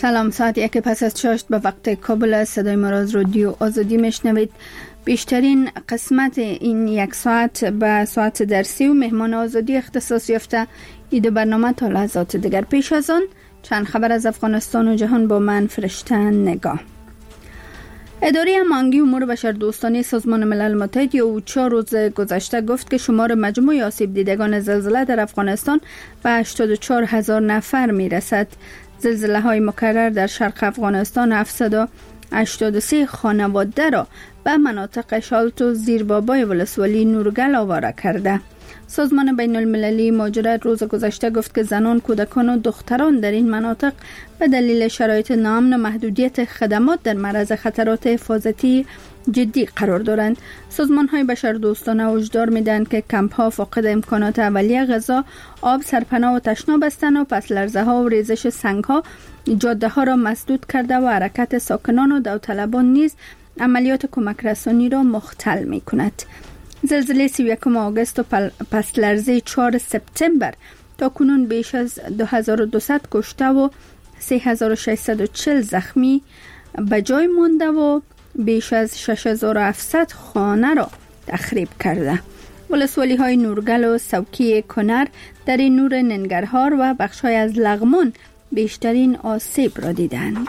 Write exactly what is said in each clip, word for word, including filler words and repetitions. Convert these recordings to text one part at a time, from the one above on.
سلام، ساعت یک پس از شش به وقت کابل. صدای ما را از رادیو آزادی میشنوید. بیشترین قسمت این یک ساعت به ساعت درسی و مهمان آزادی اختصاص یافته. این دو برنامه تا لحظات دیگر. پیش از آن چند خبر از افغانستان و جهان با من فرشته نگاه. اداره هماهنگی امور بشردوستانه سازمان ملل متحد یا اوچا روز گذشته گفت که شمار مجموع آسیب دیدگان زلزله در افغانستان به هشتاد و چهار هزار نفر می رسد. زلزله های مکرر در شرق افغانستان هفتصد و هشتاد و سه خانواده را به مناطق شالت و زیربابای ولسوالی نورگل آواره کرده. سازمان بین المللی مهاجرت روز گذشته گفت که زنان، کودکان و دختران در این مناطق به دلیل شرایط ناامن و محدودیت خدمات در معرض خطرات حفاظتی جدی قرار دارند. سازمان های بشردوستانه هشدار میدهند که کمپ ها فاقد امکانات اولیه، غذا، آب، سرپناه و تشناب هستند و پس لرزه ها و ریزش سنگ ها جاده ها را مسدود کرده و حرکت ساکنان و داوطلبان نیز عملیات کمک رسانی را مختل می کند. زلزله سی و یکم آگوست و پس لرزه چهارم سپتامبر تا کنون بیش از دو هزار و دویست کشته و سه هزار و ششصد و چهل زخمی به جای مانده و بیش از شش هزار و هفتصد خانه را تخریب کرده. ولسوالی های نورگل و سوکی کنر در این نور ننگرهار و بخش های از لغمان بیشترین آسیب را دیدند.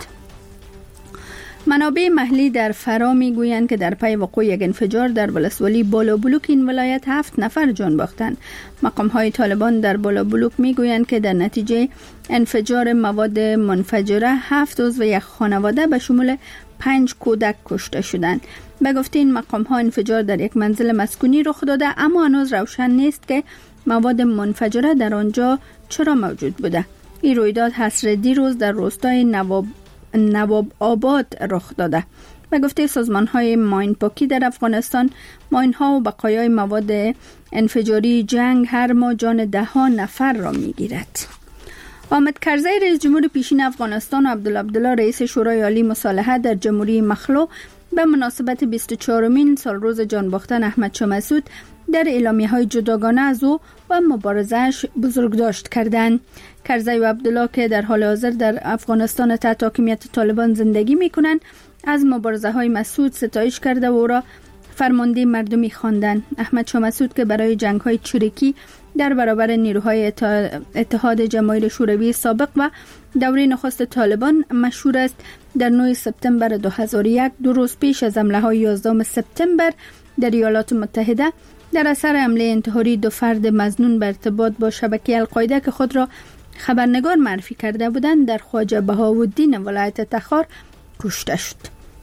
منابع محلی در فرا می گویند که در پی وقوع یک انفجار در ولسوالی بالابلوک این ولایت هفت نفر جان باختند. مقام های طالبان در بالابلوک می گویند که در نتیجه انفجار مواد منفجره هفت عضو یک خانواده به شمول پنج کودک کشته شدند. به گفته این مقام ها انفجار در یک منزل مسکونی رخ داده، اما هنوز روشن نیست که مواد منفجره در آنجا چرا موجود بوده. این رویداد حصر دیروز در روستای نواب نواب آباد رخ داده. به گفته سازمان های ماین پاکی در افغانستان، ماین ها و بقایای مواد انفجاری جنگ هر ماه جان ده ها نفر را می گیرد. حامد کرزی رئیس جمهور پیشین افغانستان و عبدالله عبدالله رئیس شورای عالی مصالحه در جمهوری مخلو به مناسبت بیست و چهارمین سالروز جان باختن احمد شاه مسعود در اعلامیه های جداگانه از او و مبارزه‌اش بزرگداشت کردند. کرزی و عبدالله که در حال حاضر در افغانستان تحت حاکمیت طالبان زندگی می‌کنند، از مبارزه های مسعود ستایش کرده و او را فرمانده مردمی خواندند. احمد شاه مسعود که برای جنگ های چریکی در برابر نیروهای اتحاد جماهیر شوروی سابق و دوره نخست طالبان مشهور است، در نهم سپتامبر دو هزار و یک، دو روز پیش از حمله های یازدهم سپتامبر در ایالات متحده در اثر حمله انتحاری دو فرد مظنون به ارتباط با شبکه القاعده که خود را خبرنگار معرفی کرده بودند در خواجه بهاءالدین ولایت تخار کشته شد.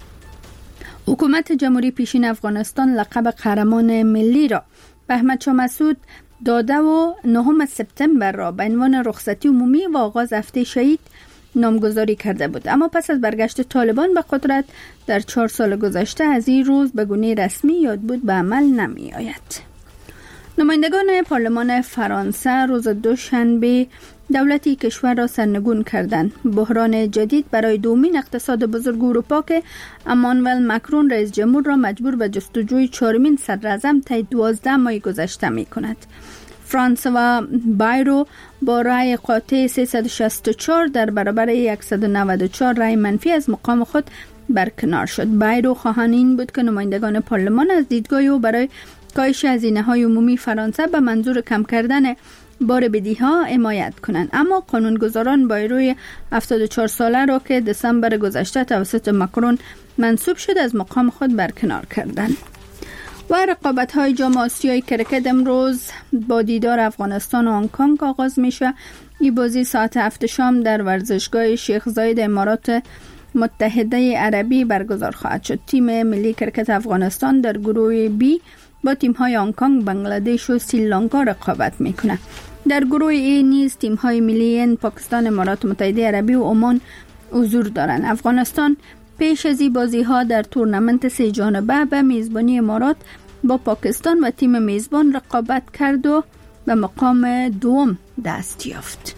حکومت جمهوری پیشین افغانستان لقب قهرمان ملی را به احمد شاه مسعود داده و نهم سپتامبر را به عنوان رخصتی عمومی و آغاز هفته شهید نامگذاری کرده بود. اما پس از برگشت طالبان به قدرت در چهار سال گذشته از این روز به گونه رسمی یاد بود به عمل نمی آید. نمایندگان پارلمان فرانسه روز دوشنبه دولتی کشور را سرنگون کردند. بحران جدید برای دومین اقتصاد بزرگ اروپا که امانوئل مکرون رئیس جمهور را مجبور به جستجوی چهارمین صدراعظم طی دوازده ماه گذشته می کند. فرانسوا بایرو با رأی قاطع سیصد و شصت و چهار در برابر صد و نود و چهار رأی منفی از مقام خود برکنار شد. بایرو خواهان این بود که نمایندگان پارلمان از دیدگاه او برای کاهش هزینه‌های عمومی فرانسه به منظور کم کردن بار بدهی‌ها حمایت کنند، اما قانونگذاران بایروی هفتاد و چهار ساله را که دسامبر گذشته توسط مکرون منصوب شد از مقام خود برکنار کردند. و رقابت‌های جام آسیای کرکت امروز با دیدار افغانستان و هنگ کنگ آغاز میشه. این بازی ساعت هفت شام در ورزشگاه شیخ زاید امارات متحده عربی برگزار خواهد شد. تیم ملی کرکت افغانستان در گروه بی با تیم‌های هنگ کنگ، بنگلادش و سریلانکا رقابت میکنه. در گروه ای نیز تیم‌های ملی هند، پاکستان، امارات متحده عربی و عمان حضور دارند. افغانستان پیش از این بازی‌ها در تورنمنت سه جانبه به میزبانی امارات با پاکستان و تیم میزبان رقابت کرد و به مقام دوم دست یافت.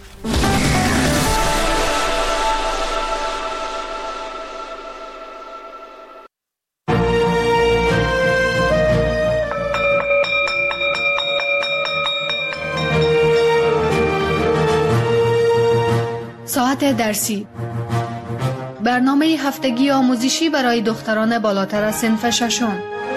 ساعت درسی برنامه هفتگی آموزشی برای دختران بالاتر از صنف ششم.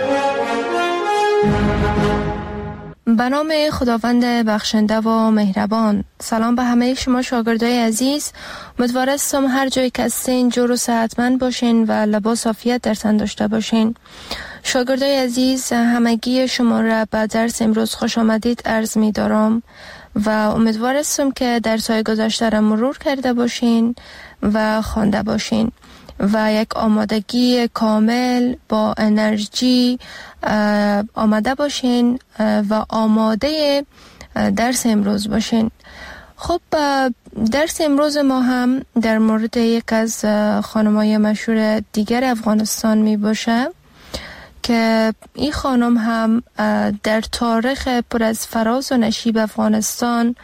به نام خداوند بخشنده و مهربان. سلام به همه شما شاگردای عزیز. امیدوارم هر جایی که هستین جور و صحتمند باشین و لباس عافیت در تن داشته باشین. شاگردای عزیز، همگی شما را به درس امروز خوش آمدید عرض می دارم و امیدوارم که درس‌های گذشته را مرور کرده باشین و خوانده باشین و یک آمادگی کامل با انرژی آماده باشین و آماده درس امروز باشین. خب درس امروز ما هم در مورد یک از خانم‌های مشهور دیگر افغانستان می باشه که این خانم هم در تاریخ پر از فراز و نشیب افغانستان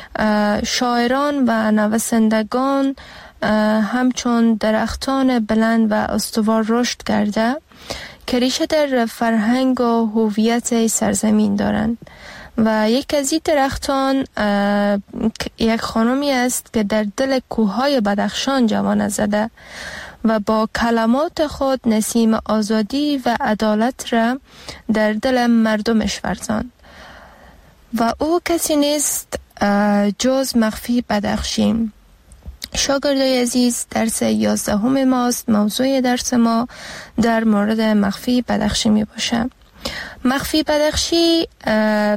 شاعران و نویسندگان همچون درختان بلند و استوار رشد کرده که ریشه در فرهنگ و هویت سرزمین دارند و یک از این درختان یک خانمی است که در دل کوههای بدخشان جوانه زده و با کلمات خود نسیم آزادی و عدالت را در دل مردمش ورزاند و او کسی نیست جز مخفی بدخشی. شاگردای عزیز، درس یازدهم ماست. موضوع درس ما در مورد مخفی بدخشی می باشه. مخفی بدخشی اه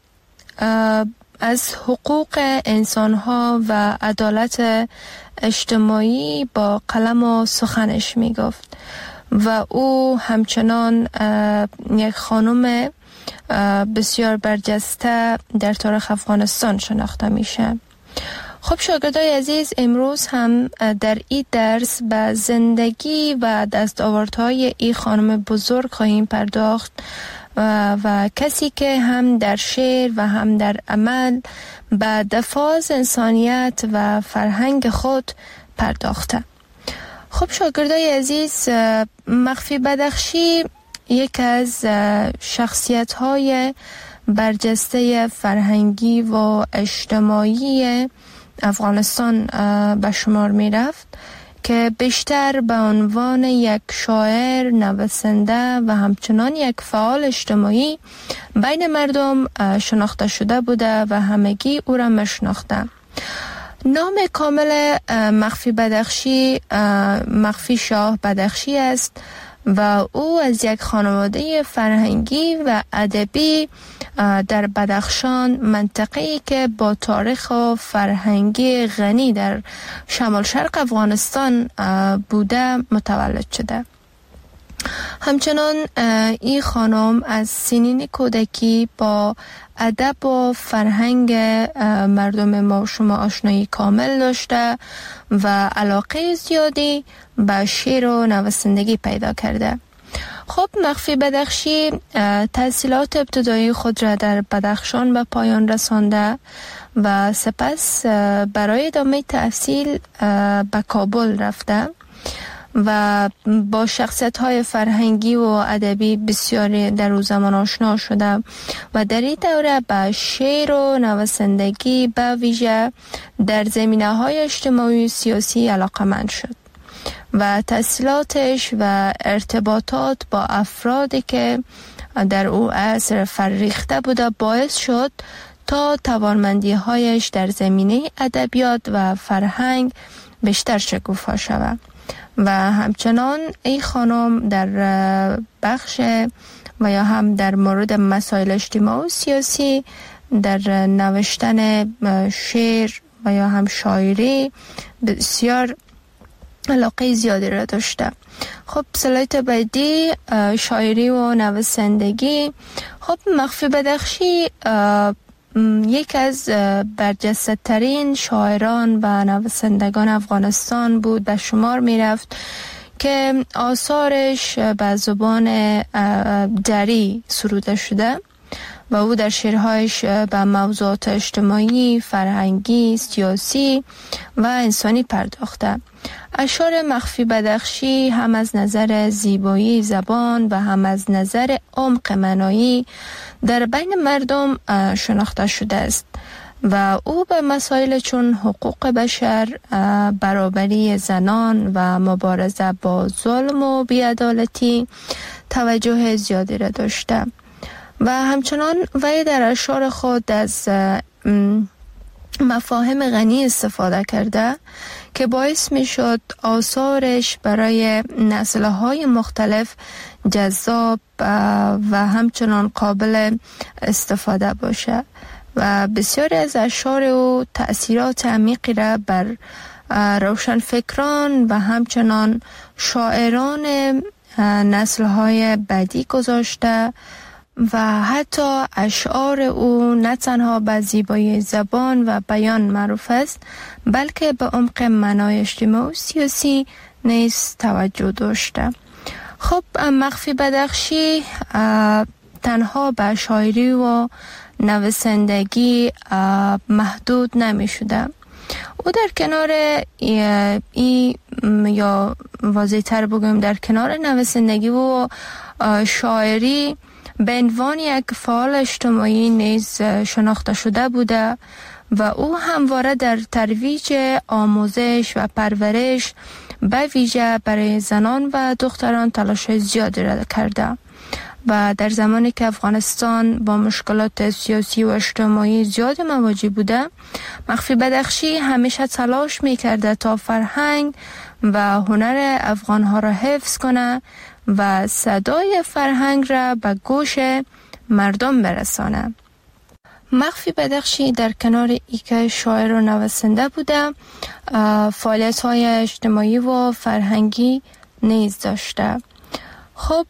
اه از حقوق انسانها و عدالت اجتماعی با قلم و سخنش می گفت و او همچنان یک خانم بسیار برجسته در تاریخ افغانستان شناخته میشه. خب شاگردای عزیز، امروز هم در این درس به زندگی و دستاوردهای این خانم بزرگ خواهیم پرداخت و, و کسی که هم در شعر و هم در عمل به دفاع از انسانیت و فرهنگ خود پرداخته. خب شاگردای عزیز، مخفی بدخشی یک از شخصیت‌های برجسته فرهنگی و اجتماعی افغانستان به شمار می رفت که بیشتر به عنوان یک شاعر، نویسنده و همچنان یک فعال اجتماعی بین مردم شناخته شده بوده و همگی او را میشناخته. نام کامل مخفی بدخشی مخفی شاه بدخشی است و او از یک خانواده فرهنگی و ادبی در بدخشان، منطقه‌ای که با تاریخ و فرهنگی غنی در شمال شرق افغانستان بوده متولد شده. همچنان این خانم از سنین کودکی با ادب و فرهنگ مردم ما شما آشنایی کامل داشته و علاقه زیادی به شعر و نویسندگی پیدا کرده. خب مخفی بدخشی تحصیلات ابتدایی خود را در بدخشان به پایان رسانده و سپس برای ادامه تحصیل به کابل رفته و با شخصیت‌های فرهنگی و ادبی بسیاری در او زمان آشنا شده و در این دوره به شعر و نویسندگی به ویژه در زمینه‌های اجتماعی و سیاسی علاقه‌مند شد و تحصیلاتش و ارتباطات با افرادی که در او عصر فرریخته بوده باعث شد تا توانمندی‌هایش در زمینه ادبیات و فرهنگ بیشتر شکوفا شود و همچنان این خانم در بخش و یا هم در مورد مسائل اجتماعی و سیاسی در نوشتن شعر و یا هم شاعری بسیار علاقه زیادی را داشته. خب سلایت بعدی شاعری و نویسندگی. خب مخفی بدخشی یک از برجسته ترین شاعران و نویسندگان افغانستان بود به شمار می رفت که آثارش به زبان دری سروده شده و او در شعرهایش به موضوعات اجتماعی، فرهنگی، سیاسی و انسانی پرداخته. اشعار مخفی بدخشی هم از نظر زیبایی زبان و هم از نظر عمق معنایی در بین مردم شناخته شده است. و او به مسائل چون حقوق بشر، برابری زنان و مبارزه با ظلم و بی‌عدالتی توجه زیادی را داشته و همچنان وی در اشعار خود از مفاهیم غنی استفاده کرده که باعث می شد آثارش برای نسل‌های مختلف جذاب و همچنان قابل استفاده باشه و بسیاری از اشعار او تأثیرات عمیقی را بر روشنفکران و همچنان شاعران نسل‌های بعدی گذاشته و حتی اشعار او نه تنها به زیبایی زبان و بیان معروف است، بلکه به عمق معنای اجتماعی و سیاسی نیز توجه داشته. خب مخفی بدخشی تنها به شاعری و نویسندگی محدود نمی شده. او در کنار ای, ای یا واضح تر بگویم در کنار نویسندگی و شاعری به عنوان یک فعال اجتماعی نیز شناخته شده بوده و او همواره در ترویج آموزش و پرورش به ویژه برای زنان و دختران تلاش زیادی را کرده و در زمانی که افغانستان با مشکلات سیاسی و اجتماعی زیاد مواجه بوده، مخفی بدخشی همیشه تلاش می‌کرده تا فرهنگ و هنر افغان‌ها را حفظ کنه و صدای فرهنگ را به گوش مردم برسانه. مخفی بدخشی در کنار ای که شاعر و نویسنده بوده، فعالیت‌های اجتماعی و فرهنگی نیز داشته. خب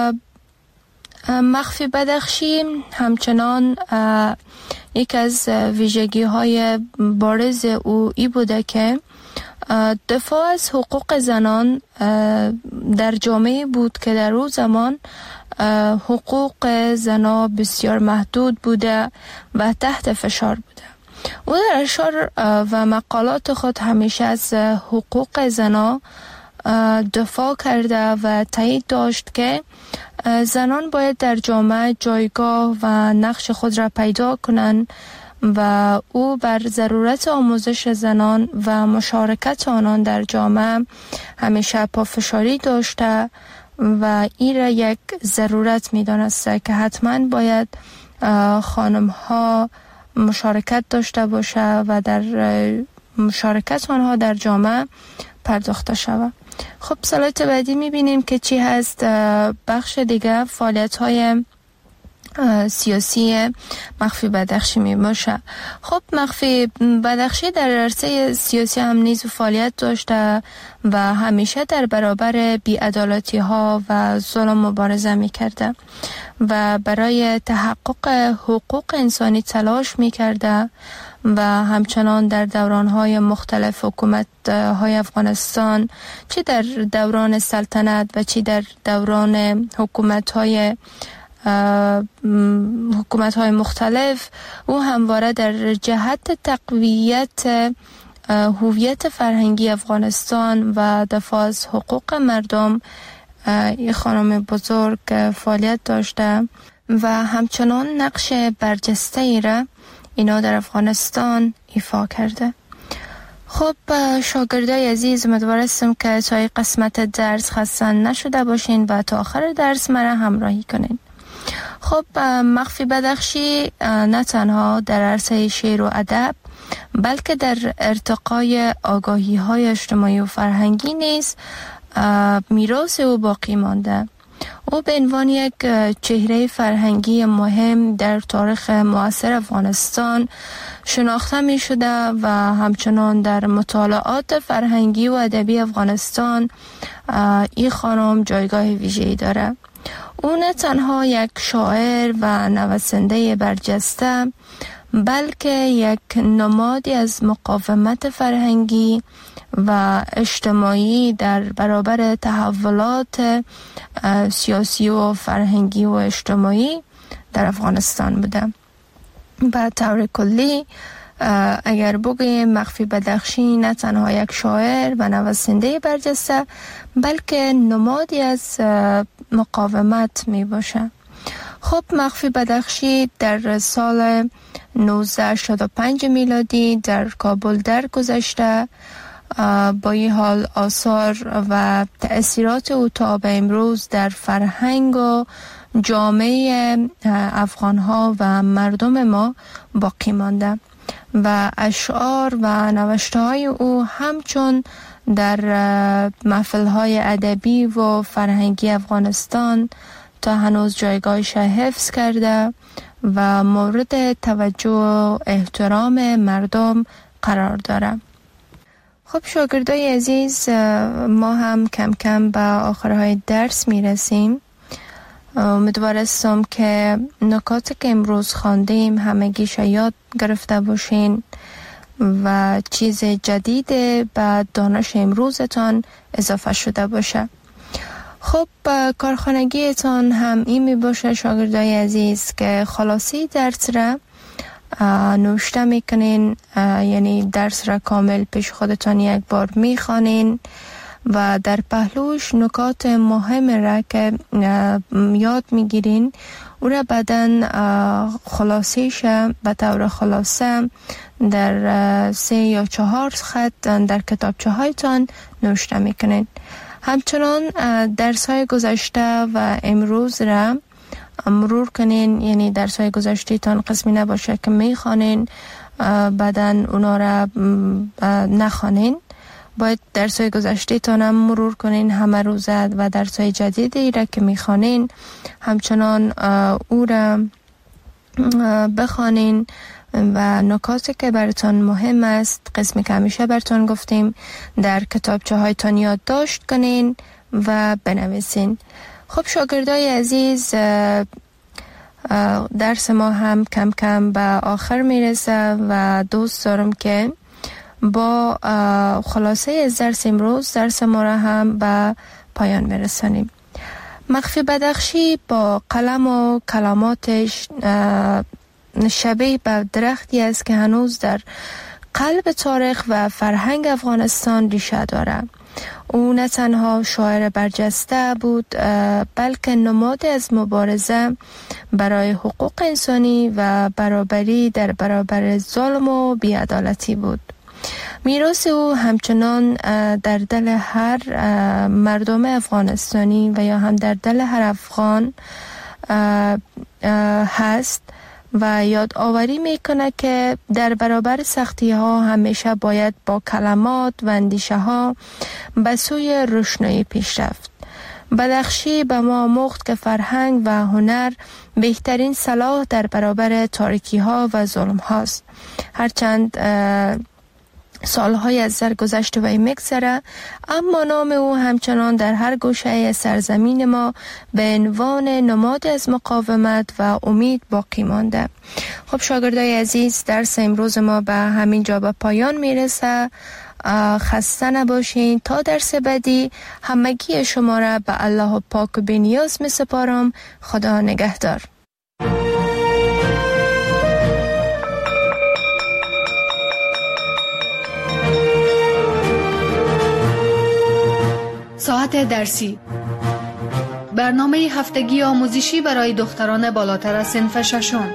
مخفی بدخشی همچنان یک از ویژگی های بارز او ای بوده که دفاع از حقوق زنان در جامعه بود که در او زمان حقوق زنان بسیار محدود بوده و تحت فشار بوده. او در اشعار و مقالات خود همیشه از حقوق زنان دفاع کرده و تایید داشت که زنان باید در جامعه جایگاه و نقش خود را پیدا کنند و او بر ضرورت آموزش زنان و مشارکت آنان در جامعه همیشه پافشاری داشته و این را یک ضرورت می دانسته که حتما باید خانم ها مشارکت داشته باشه و در مشارکت آنها در جامعه پرداخته شود. خب سلایت بعدی میبینیم که چی هست. بخش دیگه فعالیت های سیاسی مخفی بدخشی می باشه. خب مخفی بدخشی در عرصه سیاسی هم نیز فعالیت داشته و همیشه در برابر بی‌عدالتی ها و ظلم مبارزه می کرده و برای تحقق حقوق انسانی تلاش می کرده و همچنان در دوران‌های مختلف حکومت های افغانستان، چه در دوران سلطنت و چه در دوران حکومت‌های حکومت‌های مختلف، او همواره در جهت تقویت هویت فرهنگی افغانستان و دفاع از حقوق مردم این خانم بزرگ فعالیت داشته و همچنان نقش برجسته‌ای را اینا در افغانستان ایفا کرده. خب شاگردای عزیز، امیدوارم که تا این قسمت درس خسته نشده باشین و تا آخر درس مرا همراهی کنین. خب مخفی بدخشی نه تنها در عرصه شعر و ادب بلکه در ارتقای آگاهی های اجتماعی و فرهنگی نیز میراث او باقی مانده. او به عنوان یک چهره فرهنگی مهم در تاریخ معاصر افغانستان شناخته می شده و همچنان در مطالعات فرهنگی و ادبی افغانستان این خانم جایگاه ویژه‌ای داره. او نه تنها یک شاعر و نویسنده برجسته بلکه یک نمادی از مقاومت فرهنگی و اجتماعی در برابر تحولات سیاسی و فرهنگی و اجتماعی در افغانستان بوده. به طور کلی اگر بگوییم مخفی بدخشی نه تنها یک شاعر و نویسنده برجسته بلکه نمادی از مقاومت می باشه. خب مخفی بدخشی در سال نوزده هشتاد و پنج میلادی در کابل درگذشته. با این حال آثار و تأثیرات او تا به امروز در فرهنگ و جامعه افغانها و مردم ما باقی مانده و اشعار و نوشته های او همچون در محفل‌های ادبی و فرهنگی افغانستان تا هنوز جایگاهش حفظ کرده و مورد توجه و احترام مردم قرار داره. خب شاگردای عزیز، ما هم کم کم به آخرهای درس میرسیم. امیدوارستم که نکاتی که امروز خواندیم همگیش یاد گرفته باشین و چیز جدید به دانش امروزتان اضافه شده باشه. خب کارخانگیتان هم این می باشه شاگردای عزیز که خلاصی درس را نوشته میکنین، یعنی درس را کامل پیش خودتان یک بار میخوانین و در پهلوش نکات مهم را که یاد میگیرین او را بعدن خلاصیش به طور خلاصه در سه یا چهار خط در کتابچه هایتان نوشته میکنین. همچنان درس های گذشته و امروز را مرور کنین، یعنی درس های گذشته تان قسمی نباشه که میخوانین بعدن اونا را نخوانین. باید درس های گذشته تان هم مرور کنین همه روزه و درس های جدیدی را که میخوانین همچنان او را بخوانین و نکاتی که براتون مهم است، قسمی که همیشه براتون گفتیم، در کتابچه هایتان یادداشت کنین و بنویسین. خب شاگردای عزیز، درس ما هم کم کم به آخر میرسه و دوست دارم که با خلاصه از درس امروز درس ما را هم به پایان برسانیم. مخفی بدخشی با قلم و کلماتش شبیه به درختی است که هنوز در قلب تاریخ و فرهنگ افغانستان ریشه داره. او نه تنها شاعر برجسته بود بلکه نماد از مبارزه برای حقوق انسانی و برابری در برابر ظلم و بی‌عدالتی بود. میراث او همچنان در دل هر مردم افغانستانی و یا هم در دل هر افغان هست و یادآوری میکنه که در برابر سختی ها همیشه باید با کلمات و اندیشه ها به سوی روشنایی پیش رفت. بدخشی به ما آموخت که فرهنگ و هنر بهترین سلاح در برابر تاریکی ها و ظلم هاست. هرچند سالهای از سر گذشته و میگذره، اما نام او همچنان در هر گوشه سرزمین ما به عنوان نماد از مقاومت و امید باقی مانده. خب شاگردای عزیز، درس امروز ما به همین جا به پایان میرسه. خسته نباشین. تا درس بعدی همگی شما را به الله پاک و بی‌نیاز می سپارم. خدا نگهدار. ساعت درسی، برنامه هفتگی آموزشی برای دختران بالاتر از صنف ششم.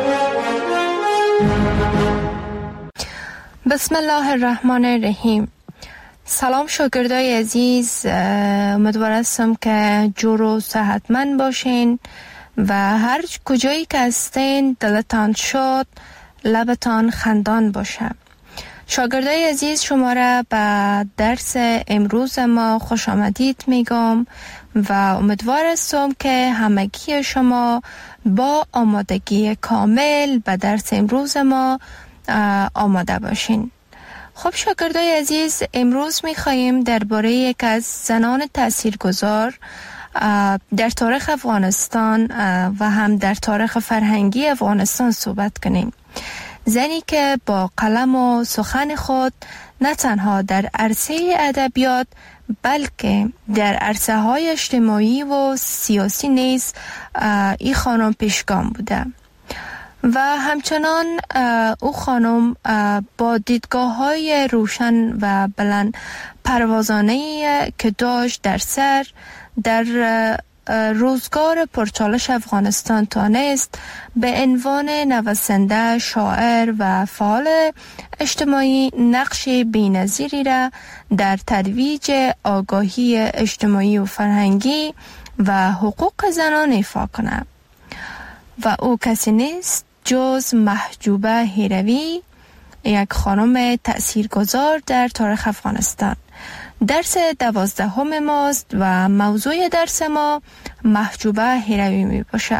بسم الله الرحمن الرحیم. سلام شاگردای عزیز، امیدوار هستم که جور و صحتمند باشین و هر کجایی که هستین دلتان شاد، لبتان خندان باشه. شاگردای عزیز، شما را به درس امروز ما خوش آمدید میگم و امیدوار هستم که همگی شما با آمادگی کامل به درس امروز ما آماده باشین. خب شاگردای عزیز، امروز میخواییم درباره یک از زنان تاثیرگذار در تاریخ افغانستان و هم در تاریخ فرهنگی افغانستان صحبت کنیم. زنی که با قلم و سخن خود نه تنها در عرصه ادبیات بلکه در عرصه های اجتماعی و سیاسی نیز این خانم پیشگام بوده و همچنان او خانم با دیدگاه های روشن و بلند پروازانه که داشت در سر در روزگار پرچالش افغانستان تانست به عنوان نویسنده، شاعر و فعال اجتماعی نقش بی‌نظیری را در ترویج آگاهی اجتماعی و فرهنگی و حقوق زنان ایفا کند و او کسی نیست جز محجوبه هیروی، یک خانم تأثیرگذار در تاریخ افغانستان. درس دوازدهم ماست و موضوع درس ما محجوبه هیروی می باشه.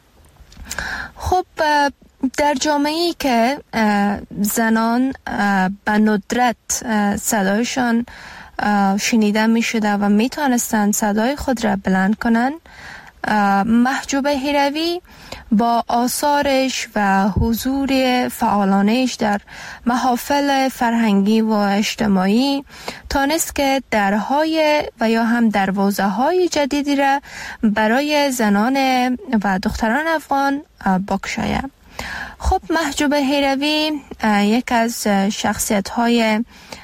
خب در جامعه‌ای که زنان به ندرت صدایشان شنیده می شده و می توانستند صدای خود را بلند کنند، محجوبه هیروی با آثارش و حضور فعالانش در محافل فرهنگی و اجتماعی تانست که درهای و یا هم دروازه های جدیدی را برای زنان و دختران افغان بگشاید. خب محجوبه هیروی یک از شخصیت های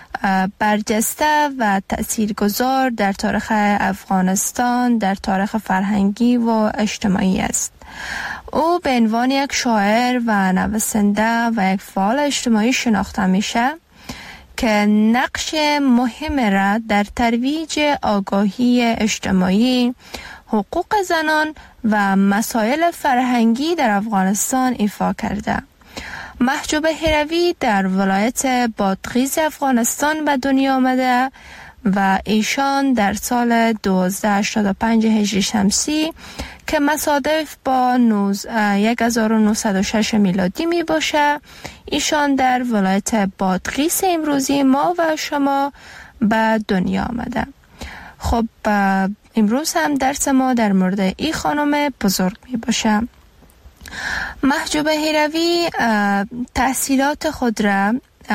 برجسته و تأثیرگذار در تاریخ افغانستان، در تاریخ فرهنگی و اجتماعی است. او به عنوان یک شاعر و نویسنده و یک فعال اجتماعی شناخته میشه که نقش مهم را در ترویج آگاهی اجتماعی، حقوق زنان و مسائل فرهنگی در افغانستان ایفا کرده. محجوبه هیروی در ولایت بادغیس افغانستان به دنیا آمده و ایشان در سال دوازده هشتاد و پنج هجری شمسی که مصادف با هزار و نهصد و شش میلادی می باشه، ایشان در ولایت بادغیس امروزی ما و شما به دنیا آمده. خب امروز هم درس ما در مورد این خانم بزرگ می باشه. محجوبه هیروی تحصیلات خود را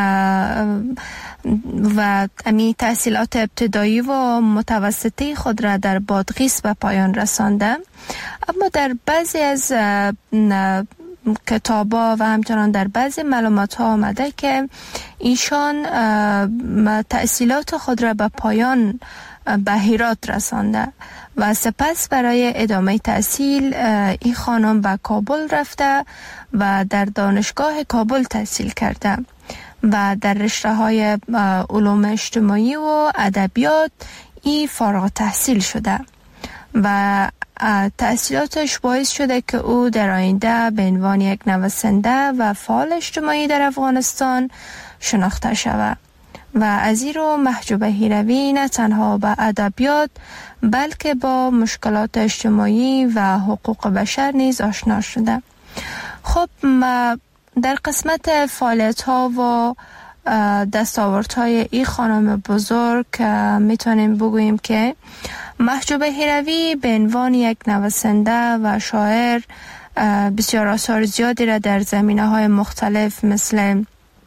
و امی تحصیلات ابتدایی و متوسطی خود را در بادغیس به پایان رسانده، اما در بعضی از کتابا و همچنان در بعضی معلومات ها آمده که ایشان تحصیلات خود را به پایان به هرات رسانده و سپس برای ادامه تحصیل این خانم به کابل رفته و در دانشگاه کابل تحصیل کرده و در رشته های علوم اجتماعی و ادبیات ای فارغ التحصیل شده و تحصیلاتش باعث شده که او در آینده به عنوان یک نویسنده و فعال اجتماعی در افغانستان شناخته شود. و از این رو محجوبه هیروی نه تنها با ادبیات بلکه با مشکلات اجتماعی و حقوق بشر نیز آشنا شده. خب در قسمت فعالیت ها و دستاورد های این خانم بزرگ میتونیم بگوییم که محجوبه هیروی به عنوان یک نویسنده و شاعر بسیار آثار زیادی را در زمینه های مختلف مثل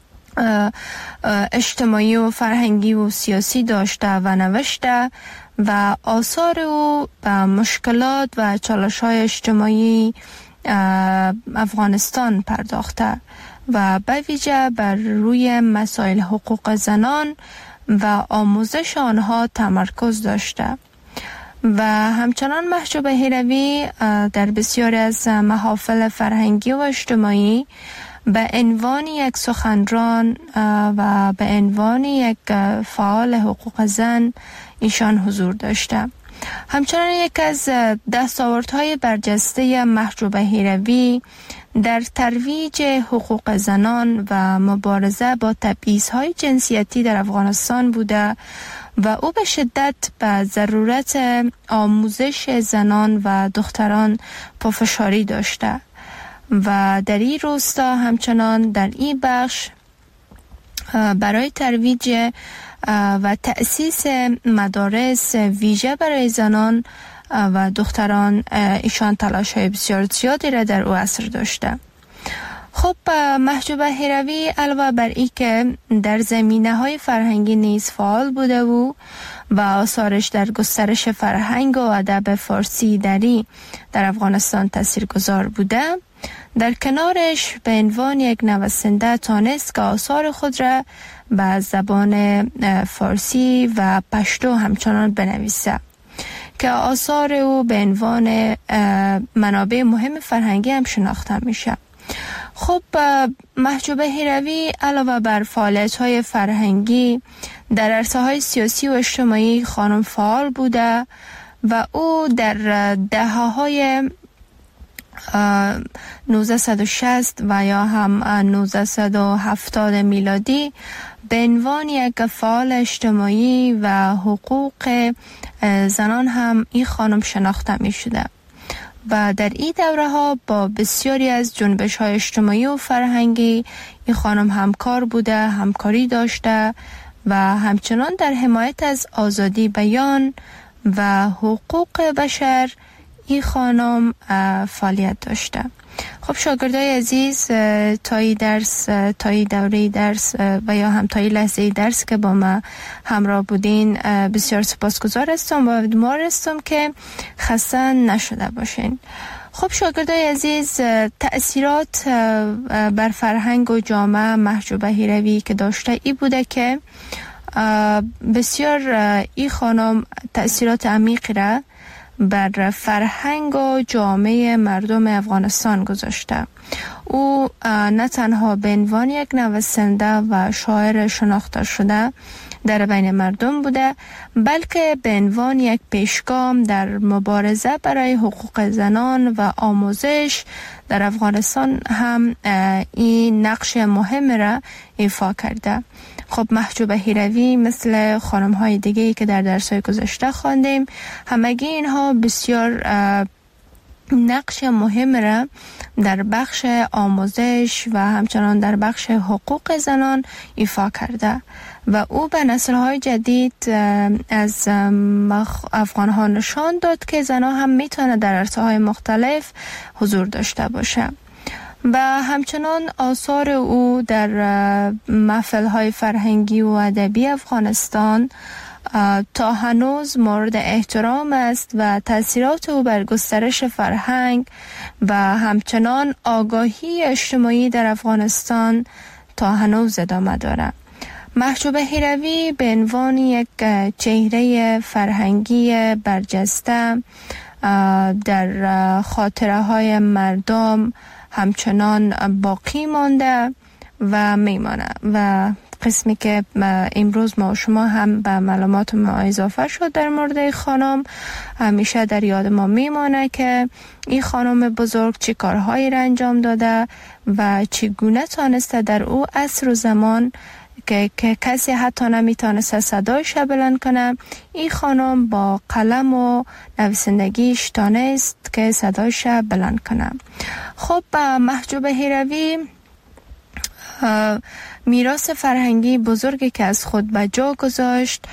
اجتماعی و فرهنگی و سیاسی داشته و نوشته و آثار او به مشکلات و چالش‌های اجتماعی افغانستان پرداخته و به ویژه بر روی مسائل حقوق زنان و آموزش آنها تمرکز داشته. و همچنان محجوبه هیروی در بسیاری از محافل فرهنگی و اجتماعی به عنوان یک سخنران و به عنوان یک فعال حقوق زن ایشان حضور داشته. همچنان یک از دستاوردهای برجسته محجوبه هیروی در ترویج حقوق زنان و مبارزه با تبعیض‌های جنسیتی در افغانستان بوده و او به شدت به ضرورت آموزش زنان و دختران پافشاری داشته و در این راستا همچنان در این بخش برای ترویج و تأسیس مدارس ویژه برای زنان و دختران ایشان تلاش‌های بسیار زیادی را در او عصر داشته. خب محجوبه هیروی علاوه بر این که در زمینه‌های فرهنگی نیز فعال بوده و و آثارش در گسترش فرهنگ و ادب فارسی دری در افغانستان تاثیرگذار بوده، در کنارش به عنوان یک نویسنده تانست که آثار خود را به زبان فارسی و پشتو همچنان بنویسه که آثار او به عنوان منابع مهم فرهنگی هم شناخته میشه. خب محجوب هیروی علاوه بر فعالیت‌های فرهنگی در عرصه‌های سیاسی و اجتماعی خانم فعال بوده و او در دهه‌های نوزده و شصت و یا هم نوزده و هفتاد میلادی به عنوان یک فعال اجتماعی و حقوق زنان هم این خانم شناخته می شده و در این دوره ها با بسیاری از جنبش های اجتماعی و فرهنگی این خانم همکار بوده، همکاری داشته و همچنان در حمایت از آزادی بیان و حقوق بشر این خانم فعالیت داشته. خب شاگردای عزیز، تایی درس تایی دوره درس و یا هم تایی لحظه درس که با ما همراه بودین بسیار سپاسگزار هستم و امیدوار هستم که خسته نشده باشین. خب شاگردای عزیز، تأثیرات بر فرهنگ و جامعه محجوب هیروی که داشته ای بوده که بسیار این خانم تأثیرات عمیقی را بر فرهنگ و جامعه مردم افغانستان گذاشته. او نه تنها به عنوان یک نویسنده و شاعر شناخته شده در بین مردم بوده، بلکه به عنوان یک پیشگام در مبارزه برای حقوق زنان و آموزش در افغانستان هم این نقش مهم را ایفا کرده. خب محجوب هیروی مثل خانم های دیگه‌ای که در درس‌های گذشته خواندیم، همگی اینها بسیار نقش مهم را در بخش آموزش و همچنان در بخش حقوق زنان ایفا کرده و او به نسل‌های جدید از افغان‌ها نشان داد که زنان هم میتونه در عرصه‌های مختلف حضور داشته باشه. و همچنان آثار او در محفل‌های فرهنگی و ادبی افغانستان تا هنوز مورد احترام است و تأثیرات او بر گسترش فرهنگ و همچنان آگاهی اجتماعی در افغانستان تا هنوز ادامه دارد. محجوب هیروی به عنوان یک چهره فرهنگی برجسته در خاطره های مردم همچنان باقی مانده و میمانه و قسمی که امروز ما و شما هم به معلومات ما اضافه شد در مورد خانم همیشه در یاد ما میمانه که این خانم بزرگ چی کارهایی را انجام داده و چگونه تانسته در او عصر و زمان که, که کسی حتی نمیتونسته صدایش بلند کنه، این خانم با قلم و نویسندگیش تانست که صدایش بلند کنه. خب محجوب هیروی میراث فرهنگی بزرگی که از خود به جا گذاشت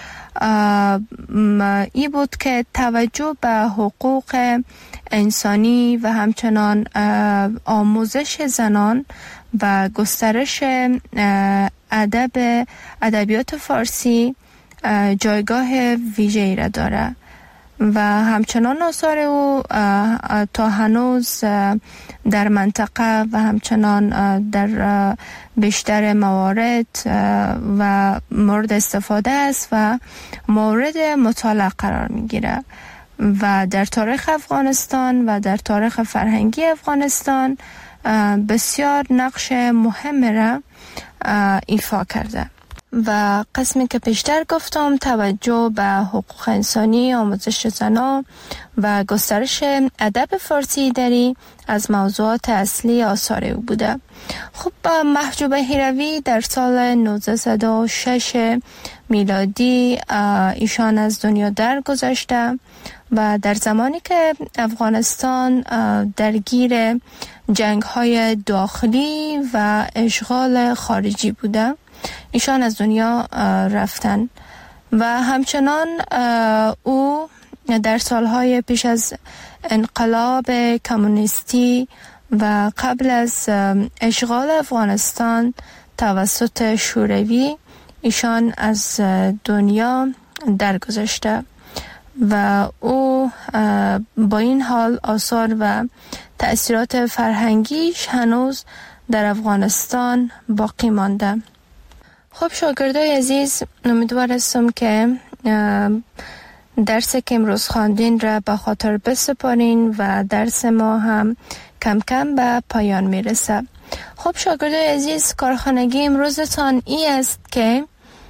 ای بود که توجه به حقوق انسانی و همچنان آموزش زنان و گسترش ادب ادبیات فارسی جایگاه ویژه‌ای را داره و همچنان آثار او تا هنوز در منطقه و همچنان در بیشتر موارد و مورد استفاده است و مورد مطالعه قرار میگیره و در تاریخ افغانستان و در تاریخ فرهنگی افغانستان بسیار نقش مهم را ایفا کرده. و قسمی که پیشتر گفتم توجه به حقوق انسانی، آموزش زنان و گسترش ادب فارسی دری از موضوعات اصلی آثار او بوده. خب محجوب هیروی در سال نوزده و شش میلادی ایشان از دنیا درگذشته و در زمانی که افغانستان درگیر جنگ‌های داخلی و اشغال خارجی بوده ایشان از دنیا رفتن و همچنان او در سالهای پیش از انقلاب کمونیستی و قبل از اشغال افغانستان توسط شوروی ایشان از دنیا درگذشته و او با این حال آثار و تأثیرات فرهنگیش هنوز در افغانستان باقی مانده. خب شاگردای عزیز، امیدوار هستم که درس که امروز خواندین را به خاطر بسپارین و درس ما هم کم کم به پایان میرسه. خب شاگردای عزیز، کارخانگی امروزتان ای است که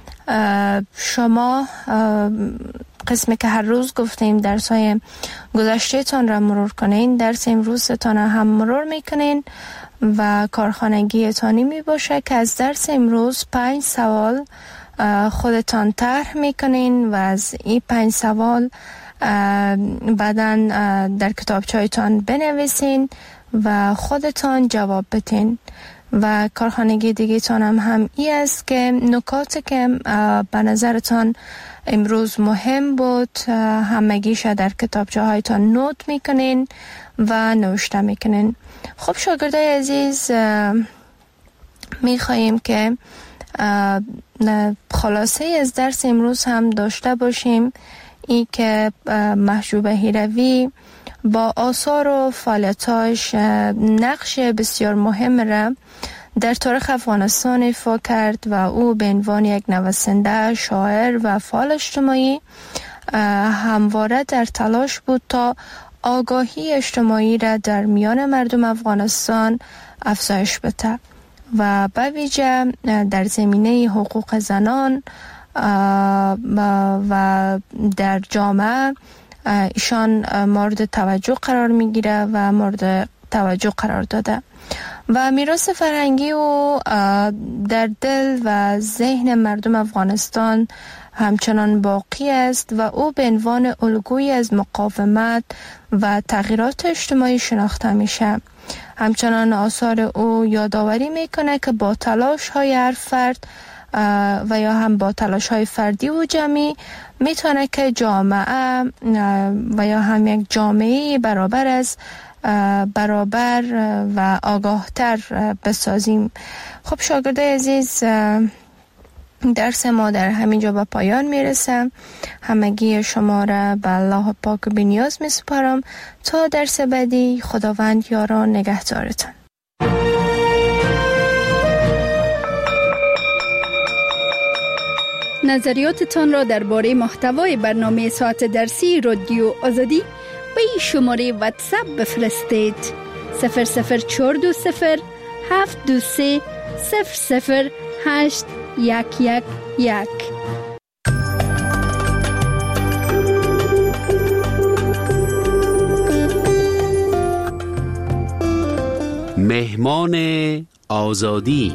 شما قسمی که هر روز گفتیم درس‌های گذشته تان را مرور کنین، درس امروزتان هم مرور میکنین و کارخانگی تانی می باشه که از درس امروز پنج سوال خودتان طرح میکنین و از این پنج سوال بعداً در کتابچه‌تان بنویسین و خودتان جواب بدین. و کارخانگی دیگه تان هم, هم ای است که نکاتی که به نظرتان امروز مهم بود همگیش در کتابچه هایتان نوت میکنین و نوشته میکنین. خب شاگردای عزیز، میخواییم که خلاصه از درس امروز هم داشته باشیم، ای که محجوب هیروی با آثار و فعالیتاش نقش بسیار مهم را در تاریخ افغانستان ایفا کرد و او به عنوان یک نویسنده، شاعر و فعال اجتماعی همواره در تلاش بود تا آگاهی اجتماعی را در میان مردم افغانستان افزایش بده و به ویژه در زمینه حقوق زنان و در جامعه ایشان مورد توجه قرار میگیره و مورد توجه قرار داده و میراث فرهنگی او در دل و ذهن مردم افغانستان همچنان باقی است و او به عنوان الگویی از مقاومت و تغییرات اجتماعی شناخته میشه. همچنان آثار او یادآوری میکنه که با تلاش های هر فرد و یا هم با تلاش های فردی و جمعی میتونه که جامعه و یا هم یک جامعه برابر از برابر و آگاهتر بسازیم. خب شاگردای عزیز، درس ما در همینجا به پایان میرسه. همگی شما را به الله پاک بی‌نیاز میسپارم تا درس بعدی. خداوند یار و نگهدارتان. نظریاتتان را درباره محتوای برنامه ساعت درسی رادیو آزادی به این شماره واتساپ بفرستید: صفر صفر چهار دو صفر هفت دو سه صفر صفر هشت یک یک یک. مهمان آزادی.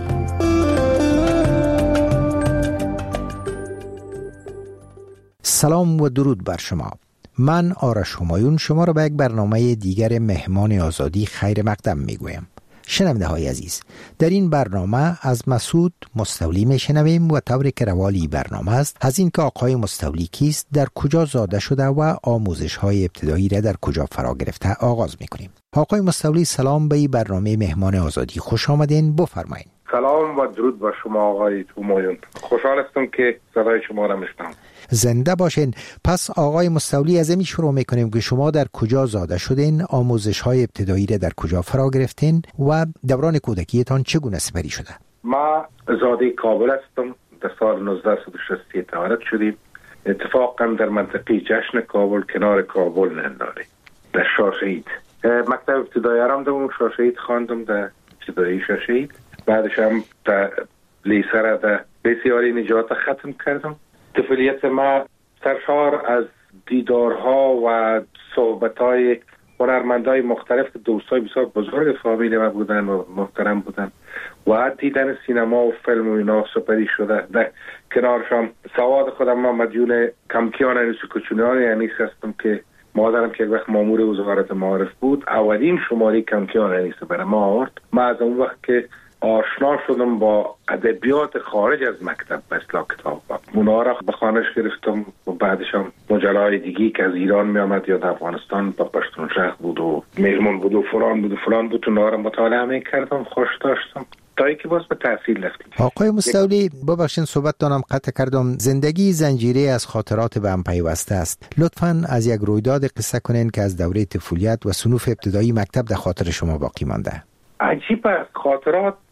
سلام و درود بر شما. من آرش همایون شما را به یک برنامه دیگر مهمان آزادی خیر مقدم میگویم. شنونده های عزیز، در این برنامه از مسعود مستولی میشنویم و طوری که روالی برنامه است از این که آقای مستولی کیست، در کجا زاده شده و آموزش های ابتدایی را در کجا فرا گرفته آغاز میکنیم. آقای مستولی، سلام به این برنامه مهمان آزادی، خوش آمدین. بفرمایید. سلام و درود بر شما آقای همایون. خوشحال هستم که صدای شما را میشنوم. زنده باشین. پس آقای مستولی، از این شروع میکنیم که شما در کجا زاده شدین، آموزش های ابتدایی را در کجا فرا گرفتین و دوران کودکیتان چگونه سپری شده؟ ما زاده کابل هستم. در سال نوزده صد و شصت تولد شدیم. اتفاقا در منطقه جشن کابل، کنار کابل ننداره، در شاشهید. مکتب ابتدایی هم در شاشهید خواندم، در ابتدایی شاشهید. بعدش هم در لیسه را در بسیاری نجات ختم کردم. طفولیت ما سرشار از دیدارها و صحبتهای هنرمندای مختلف که دوستای بسیار بزرگ فامیل ما بودن و محترم بودن و دیدن سینما و فیلم و اینا سپری شده. در کنارشان سواد خودم ما مدیون کمکیان انیس کوچونیان انیس هستم که مادرم که یک وقت مامور وزارت معارف بود، اولین شماره کمکیان انیس برای ما آورد. ما از اون وقت که آشنا شدم با ادبیات خارج از مکتب به اصطلاح کتاب اونا را به خانش گرفتم و بعدش هم مجله‌های دیگی که از ایران می آمد یا در افغانستان با پشتون شهر بود و مهمون بود و فلان بود و فلان بود اونا را مطالعه می کردم، خوش داشتم تا اینکه باز به تحصیل رفتیم. آقای مستولی، ببخشید صحبت دانم قطع کردم. زندگی زنجیره از خاطرات به هم پیوسته است. لطفاً از یک رویداد قصه کنین که از دوره طفولیت و صنوف ابتدایی مکتب در خاطر شما باقی مانده. عجیب است. خاطرات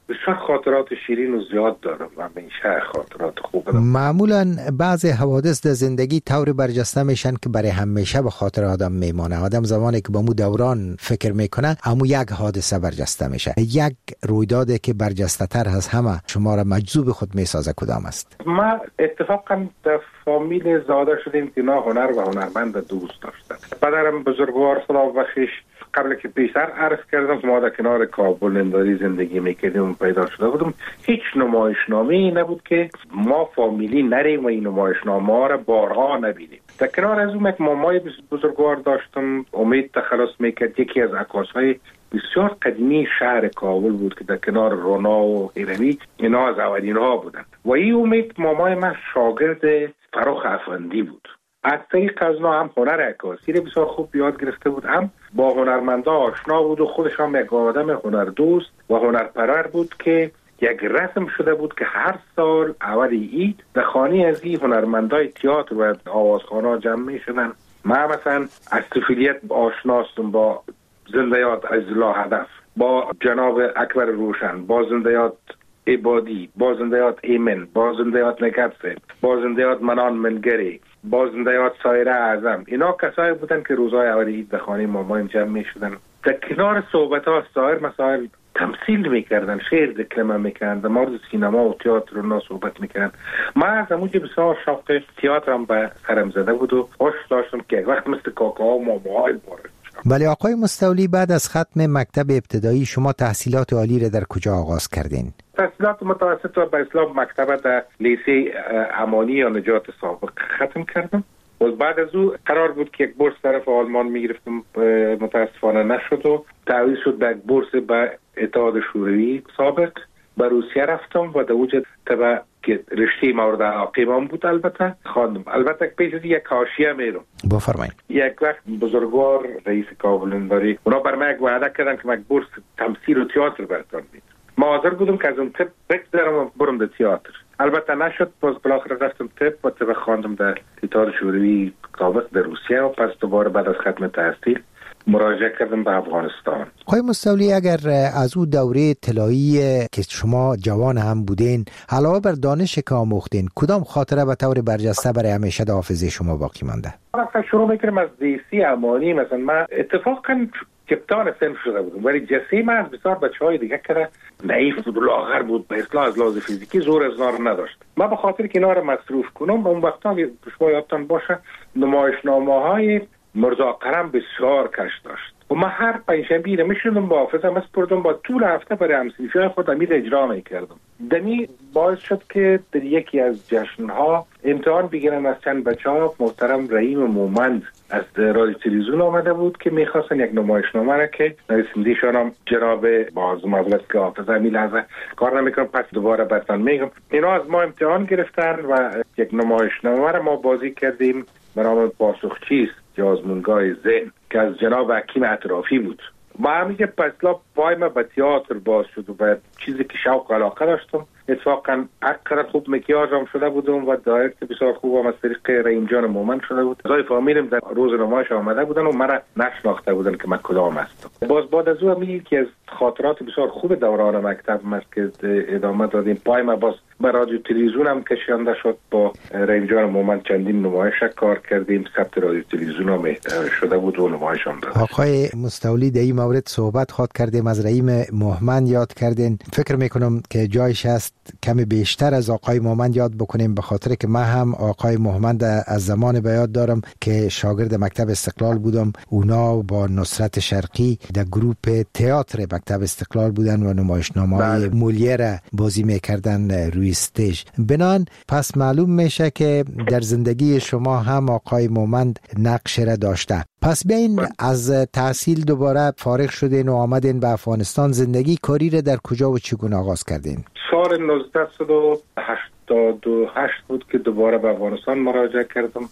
بسیار خاطرات شیرین و زیاد دارم و همیشه خاطرات خوب دارم. معمولا بعضی حوادث در زندگی طور برجسته میشن که برای همیشه به خاطر آدم میمانه. آدم زمانی که با مو دوران فکر میکنه امو یک حادثه برجسته میشه. یک رویدادی که برجسته تر از همه شما را مجذوب خود میسازه کدام است؟ ما اتفاقا در فامیل زاده شدیم که نه هنر و هنرمند دوست داشتن. پدرم بزرگوار خدا بخشش قبل که پیشتر عرض کردم که ما در کنار کابل نمداری زندگی میکردیم و پیدا شده بودم، هیچ نمایشنامه‌ای نبود که ما فامیلی نریم و این نمایشنامه ها را بارها نبینیم. در کنار از اون یک مامای بزرگوار داشتم، امید تخلص میکرد، یکی از عکاسهای بسیار قدیمی شهر کابل بود که در کنار رونا و هیروی اینا از اولین ها بودند و این امید مامای من شاگرد فروخ افندی بود. از طریق از اونا هم هنر عکاسی رو بسیار خوب یاد گرفته بود، هم با هنرمندا آشنا بود و خودش هم یک آدم هنردوست و هنرپرور بود که یک رسم شده بود که هر سال اول عید در خانه از این هنرمندای تئاتر و آوازخوان‌ها جمع می‌شدن. من مثلا از طفولیت آشناستم با زنده یاد عزیزالله هدف، با جناب اکبر روشن، با زنده یاد عبادی، با زنده یاد ایمن، با زنده یاد نگبسه، با زنده یاد منان منگری، با زنده یاد سایره اعظم. اینا کسایی بودن که روزهای اول عید در خانه مامایم جمع می‌شدن. در کنار صحبت‌ها سایر مسائل تمثیل میکردن، شعر دکلمه میکردن، در مورد سینما و تئاتر اونا صحبت میکردن. من از اونجا بسیار شوق تئاترم به سرم زده بود و خوش داشتم که یک وقت مثل کاکا و ماماهای بارد. ولی آقای مستولی، بعد از ختم مکتب ابتدایی شما تحصیلات عالی را در کجا آغاز کردین؟ تحصیلات متوسط را به اسلام مکتب در لیسه امانی یا نجات سابق ختم کردم و بعد از او قرار بود که یک بورس طرف آلمان میگرفتم، متاسفانه نشد و تعویض شد به یک بورس به اتحاد شوروی سابق. به روسیه رفتم و در اونجا طبعا که رشته مورد علاقه من بود البته خواندم. البته پیش از یک حاشیه میرم. بفرمایید. یک وقت بزرگوار رئیس کابل نمداری اونا بر من یک وعده کردن که من بورس تمثیل و تئاتر براتون میدم. ما حاضر بودم که از اون طب بگذرم و برم در تئاتر. البته نشد. باز بالاخره رفتم طب و طب خواندم در اتحاد شوروی سابق در روسیه و پس دوباره بعد از ختم تحصیل مراجعه کردم به افغانستان. آقای مستولی، اگر از او دوره طلایی که شما جوان هم بودین علاوه بر دانش که آموختین، کدام خاطره به طور برجسته برای همیشه در حافظه شما باقی مانده؟ مثلا شروع میکنم از دیسی امانی. مثلا من اتفاقا کپتان سن شده بودم ولی جسه من از بسیار بچهای دیگه که نحیف بود و لاغر بود، به اصطلاح از لحاظ فیزیکی زور از نار نداشت. من به خاطر که اینا رو مصروف کنم اون وقتا که شما یادتان باشه نمایشنامه‌های مرزا کرم بسیار کش داشت و من هر پنجشنبه رو میشدم با حافظم اسپردم با طول هفته برای همسنفیای خود امید اجرا میکردم. دمی باعث شد که در یکی از جشنها امتحان بگیرن از چند بچه ها. محترم رحیم مومند از رادیو تلویزیون آمده بود که میخواستن یک نمایشنامه را که نویسنده‌شان هم جناب باز معذرت که حافظ همین لحظه کار نمیکنم پس دوباره براتون میگم. اینا از ما امتحان گرفتن و یک نمایشنامه را ما بازی کردیم به نام پاسخ چیست یا آزمونگاه ذهن که از جناب حکیم اطرافی بود. ما همیشه پسلا پای ما به تئاتر باز شد و به چیزی که شوق و علاقه داشتم. اتفاقا اکثر خوب مکیاژ هم شده بودم و دایرکت بسیار خوب هم از طریق رحیم جان مومن شده بود. زای فامیلم در روز نمایش آمده بودن و مرا نشناخته بودن که من کدام هستم. باز بعد از او هم که از خاطرات بسیار خوب دوران مکتب است که ادامه دادیم. پای ما باز به رادیو تلویزیون هم کشانده شد. با رحیم جان مومن چندین نمایش کار کردیم. ثبت رادیو تلویزیون هم شده بود و نمایش هم دادیم. آقای مستولی در این مورد صحبت خواهد کردیم، از رحیم مومن یاد کردین. فکر میکنم که جایش است کمی بیشتر از آقای مومند یاد بکنیم، به خاطر که من هم آقای مومند از زمان به یاد دارم که شاگرد مکتب استقلال بودم. اونا با نصرت شرقی در گروپ تئاتر مکتب استقلال بودن و نمایشنامه‌های مولیر بازی میکردن روی استیج. بنان پس معلوم میشه که در زندگی شما هم آقای مومند نقش را داشته. پس بیاین از تحصیل دوباره فارغ شدین و آمدین به افغانستان. زندگی کاری را در کجا و چگونه آغاز کردین؟ سال نوزده و هشتاد و هشت بود که دوباره به افغانستان مراجعه کردم.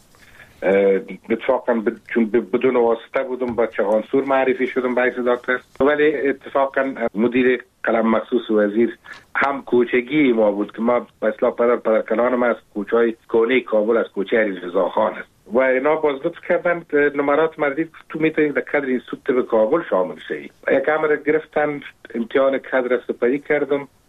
اتفاقا چون بدون واسطه بودم با چغانسور معرفی شدم به دکتر، ولی اتفاقا مدیر قلم مخصوص وزیر هم کوچگی ما بود که ما به اصطلاح پدر پدر کلانم از کوچهای کونه کابل از کوچه رضا خان است و اینا باز لطف کردن نمرات مردید تو میتونید در کادر اینستیتوت به کابل شامل شید. یک امر گرفتن امتحان کادر سپری کردم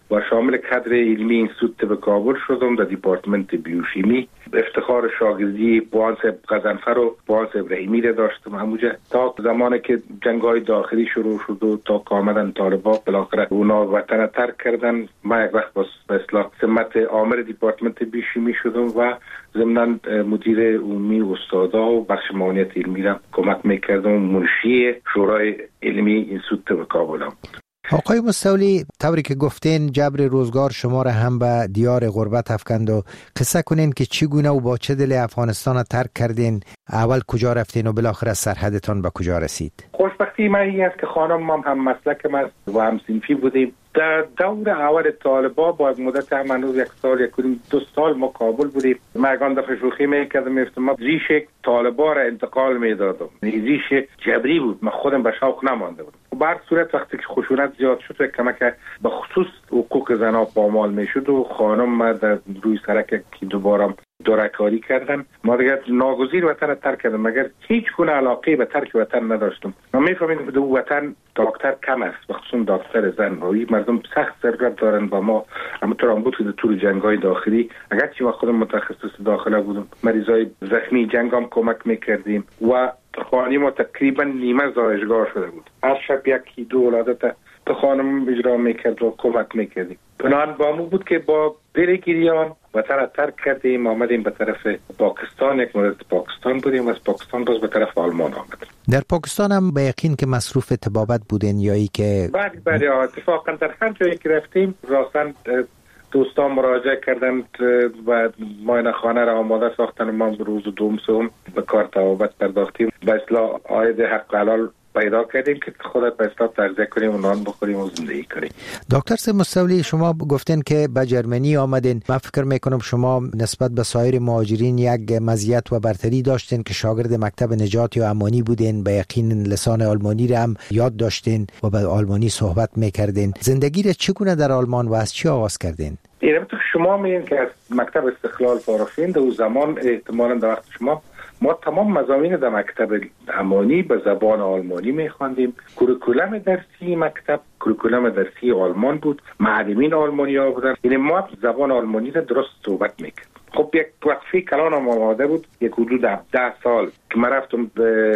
و شامل کادر علمی اینستیتوت طب کابل شدم در دیپارتمنت بیوشیمی. افتخار شاگردی با صاحب غضنفر و با صاحب رحیمی را داشتم همونجا تا زمانی که جنگ‌های داخلی شروع شد و تا که آمدن طالبان بالاخره اونا وطن ترک کردن. ما یک وقت به اصطلاح سمت عامل دیپارتمنت بیوشیمی شدم و ضمن مدیر عمومی استادا و بخش معاونیت علمی را کمک میکردم. منشی شورای علمی اینستیتوت طب کابل. آقای مستولی، طوری که گفتین جبر روزگار شما را هم به دیار غربت افکند و قصه کنین که چگونه و با چه دل افغانستان را ترک کردین، اول کجا رفتین و بالاخره سرحدتان به کجا رسید؟ خوشبختی من این است که خانم هم هم مسلک ما و هم صنفی بودیم. در دور اول طالبا با مدت هم هنوز یک سال یک دو سال ما کابل بودیم. من یکان دفعه شوخی میکردم میفتم ما ریش طالبا را انتقال میدادم، ریش جبری بود، من خودم به شوق نمانده بودم. و بر صورت وقتی که خشونت زیاد شد و کمک به خصوص حقوق زنها پامال میشد و خانم ما در روی سرک که دوباره دورکاری کردن، ما دیگه ناگزیر وطن ترک کردم مگر هیچ گونه علاقه به ترک وطن نداشتم. ما میفهمیم که دو وطن دکتر کم است، بخصوص دکتر زن روی مردم سخت ضرورت دارن و ما همونطور هم بود که در طول جنگ‌های داخلی اگرچه ما خودم متخصص داخله بودم مریضای زخمی جنگ هم کمک میکردیم و خانه ما تقریبا نیمه زایشگاه شده بود. هر شب یکی دو ولادت به خانم اجرا میکرد و کمک میکردیم. بنابراین با مو بود که با دل گریان وطن ترک کردیم، آمدیم به طرف پاکستان. یک مدت پاکستان بودیم، از پاکستان باز به طرف آلمان آمدیم. در پاکستان هم به یقین که مصروف طبابت بودین یا ای که بله بله اتفاقا در هر جایی که رفتیم راستاً دوستان مراجعه کردند و معاینه خانه را آماده ساختن و ما روز دوم سوم به کار طبابت پرداختیم. به اصطلاح عاید حق حلال پیدا کردیم که خودت به اصطلاح تغذیه کنیم و نان بخوریم و زندگی کنیم. دکتر سید مستولی، شما گفتین که به جرمنی آمدین. من فکر میکنم شما نسبت به سایر مهاجرین یک مزیت و برتری داشتین که شاگرد مکتب نجات یا امانی بودین، به یقین لسان آلمانی را هم یاد داشتین و به آلمانی صحبت میکردین. زندگی را چگونه در آلمان و از چی آغاز کردین؟ البته شما میگین که از مکتب استقلال فارغ شدین، در زمان احتمالاً در وقت شما ما تمام مضامین در مکتب امانی به زبان آلمانی میخواندیم. کوریکولم درسی مکتب کوریکولم درسی آلمان بود، معلمین آلمانی ها بودن، یعنی ما زبان آلمانی را درست صحبت میکرد. خب یک وقفه کلان هم آماده بود، یک حدود ده سال که من رفتم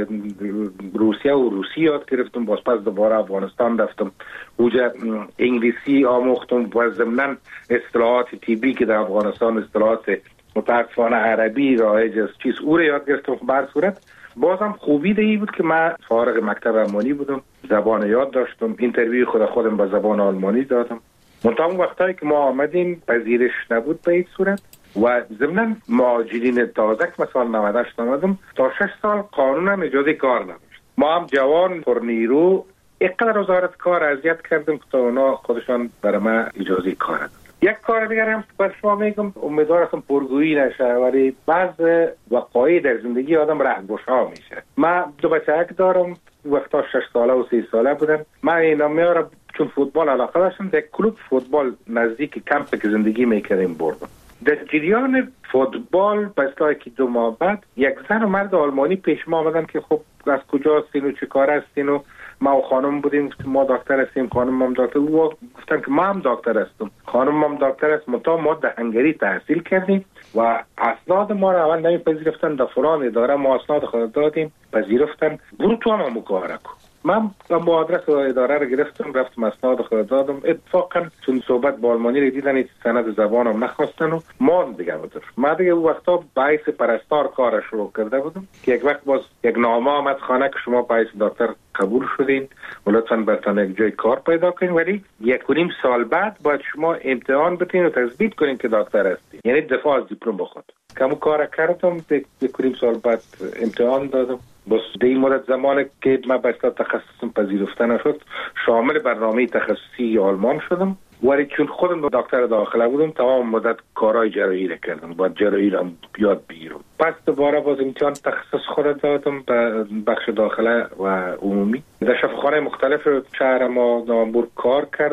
روسیه و روسی یاد گرفتم، باز پس دوباره افغانستان رفتم اونجا انگلیسی آموختم و ضمناً اصطلاحات طبی که در افغانستان اصطلاحات متاسفانه عربی رایج است چیز او رو یاد گرفتم. بر صورت بازم خوبی دهی بود که من فارغ مکتب امانی بودم، زبان یاد داشتم، اینترویو خود خودم به زبان آلمانی دادم. منتها اون وقتایی که ما آمدیم پذیرش نبود به هیچ صورت و ضمناً مهاجرین تازه مثلا نود و هشت آمدم تا شش سال قانون هم اجازه کار نداشت. ما هم جوان پر نیرو اینقدر وزارت کار اذیت کردیم که تا اونا خودشان برای ما اجازه کار دادن. یک کار دیگر هم بر شما میگم، امیدوارم پرگویی نشه ولی بعض وقایع در زندگی آدم رهگشا میشه. من دو بچه‌ک دارم، وقتا شش ساله و سی ساله بودن. من اینا میارم چون فوتبال علاقه داشتم، در کلوب فوتبال نزدیک کمپ که زندگی میکردیم بردم. در جریان فوتبال پس که دو ماه بعد یک زن و مرد آلمانی پیش ما آمدن که خب از کجا هستین و چه کار هستین و ما و خانم بودیم، ما دکتر هستیم، خانم هم دکتر. او گفتن که ما هم دکتر هستم، خانم هم دکتر است، منتها ما در هنگری تحصیل کردیم و اسناد ما را اول نمیپذیرفتن. در فلان اداره ما اسناد خود دادیم، پذیرفتن، برو تو هم مکاره کن. من با آدرس اداره رو گرفتم، رفتم اسناد خود دادم. اتفاقا چون صحبت با آلمانی رو دیدن هیچ سند زبانم نخواستن و ما دیگه بودم. من دیگه اون وقتا باعث پرستار کار شروع کرده بودم که یک وقت باز یک نامه آمد خانه که شما باعث دکتر قبول شدین و لطفاً برتان یک جای کار پیدا کنین، ولی یک و نیم سال بعد باید شما امتحان بتین و تثبیت کنین که دکتر هستین، یعنی دفاع از دیپلم بخود. کمو کار کردم، یک و نیم سال بعد امتحان دادم. بس در این مدت زمانی که من به اصطلاح تخصصم پذیرفته نشد، شامل برنامه تخصصی آلمان شدم، ولی چون خودم دکتر داخله بودم تمام مدت کارهای جراحی را کردم، باید جراحی را یاد بگیرم. پس دوباره باز امتحان تخصص خود دادم به بخش داخله و عمومی. در شفاخانه مختلف شهر ما نامبور کار کردم.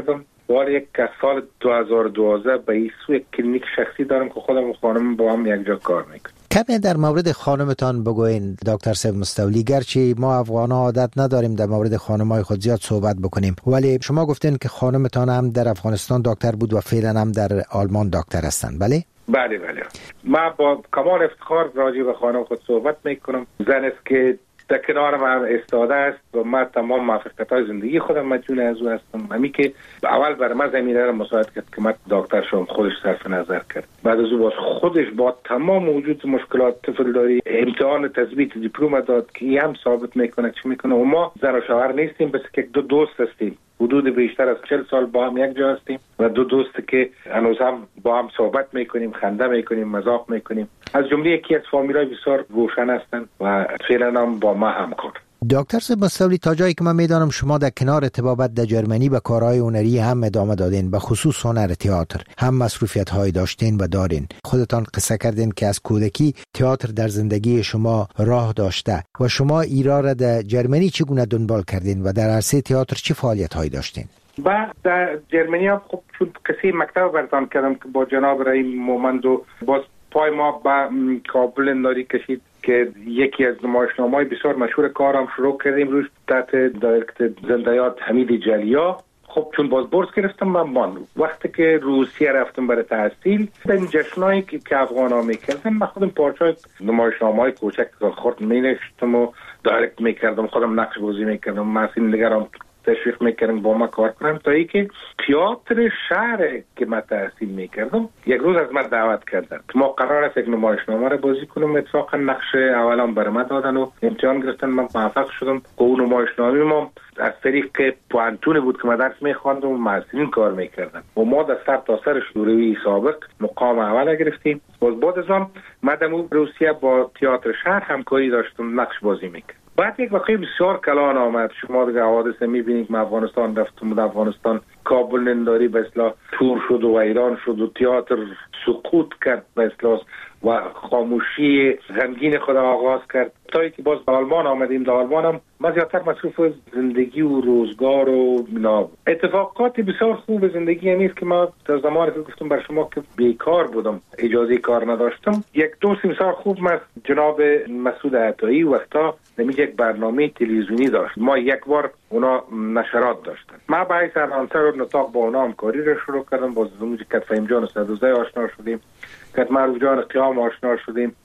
ولی یک از سال دو هزار و دوازده به این سو یک کلینیک شخصی دارم که خودم و خانم با هم یک جا کار میکنیم. کمی در مورد خانمتان بگوین دکتر صاحب مستولی. گرچه ما افغانا عادت نداریم در مورد خانمای خود زیاد صحبت بکنیم، ولی شما گفتین که خانمتان هم در افغانستان دکتر بود و فعلا هم در آلمان دکتر هستند، بله؟ بله بله. من با کمال افتخار راجع به خانم خود صحبت میکنم. زن است که در کنار من استاده است و من تمام موفقیت‌های زندگی خودم مدیون از او هستم. همین که اول برای من زمینه را مساعد کرد که من دکتر شدم، خودش صرف نظر کرد. بعد از او باز خودش با تمام وجود مشکلات طفل داری امتحان تثبیت دیپلم داد که این هم ثابت میکنه چی میکنه. و ما زن و شوهر نیستیم، بس که دو دوست هستیم. حدود بیشتر از چهل سال با هم یک جا هستیم و دو دوست که هنوز هم با هم صحبت میکنیم، خنده میکنیم، مزاح میکنیم. از جمله یکی از فامیلای بسیار روشن هستند و فعلا هم با ما همکار. دکتر صاحب مستولی، تا جایی که من میدانم شما در کنار طبابت در جرمنی به کارهای هنری هم ادامه دادین، به خصوص هنر تئاتر هم مصروفیت های داشتین و دارین. خودتان قصه کردین که از کودکی تئاتر در زندگی شما راه داشته و شما ایرا را در جرمنی چگونه دنبال کردین و در عرصه تئاتر چه فعالیت هایی داشتین؟ بعد در جرمنی هم خب چون کسی مکتب برتان کردم که با جناب رئیم مومندو باز پای ما به کابل ناری کشید که یکی از نمایشنامه‌های بسیار مشهور کارم شروع کردیم روش تحت دایرکت زنده‌یاد حمید جلیا. خب چون باز بورس گرفتم من ماندم. وقتی که روسیه رفتم برای تحصیل در این جشنایی که, که افغانا میکردم من خودم پارچای نمایشنامه‌های کوچک خورد مینوشتم و دایرکت میکردم، خودم نقش بازی میکردم، ممثل نگران تشویق میکردم با ما کار کنم، تا ای که تئاتر شهر که من تحصیل میکردم یک روز از من دعوت کردن که ما قرار است یک نمایشنامه را بازی کنم. اتفاقا نقش اولام برای من دادن و امتحان گرفتن. من موفق شدم که اون نمایشنامه ما از طریق پوانتون بود که من درس میخواندم و ممثلین کار میکردن و ما در سر تا سر شوروی سابق مقام اول گرفتیم. باز بعد از آن من در روسیه با تئاتر شهر همکاری داشتم، نقش بازی میکردم. بعد یک واقعی بسیار کلان آمد. شما دیگه حوادث میبینید که افغانستان رفتم و افغانستان کابل ننداری به اصطلاح تور شد و ایران شد و تئاتر سقوط کرد به اصطلاح و خاموشی غمگین خود آغاز کرد تا اینکه باز به آلمان آمدیم. در آلمان هم من زیادتر مصروف زندگی و روزگار و اینا. اتفاقات بسیار خوب زندگی همیست که ما در زمانی که گفتم بر شما که بیکار بودم، اجازه کار نداشتم، یک دوست بسیار خوب من جناب مسعود عطایی وقتا نمیشه یک برنامه تلویزیونی داشت. ما یک بار اونا نشرات داشتن. ما با این انانسر و نطاق با اونا همکاری رو شروع کردم. باز زمانی که فهیم جان صدوزه آشنا شدیم، که معروف جان قیام آشنا شدیم.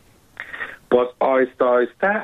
باز آیسته آیسته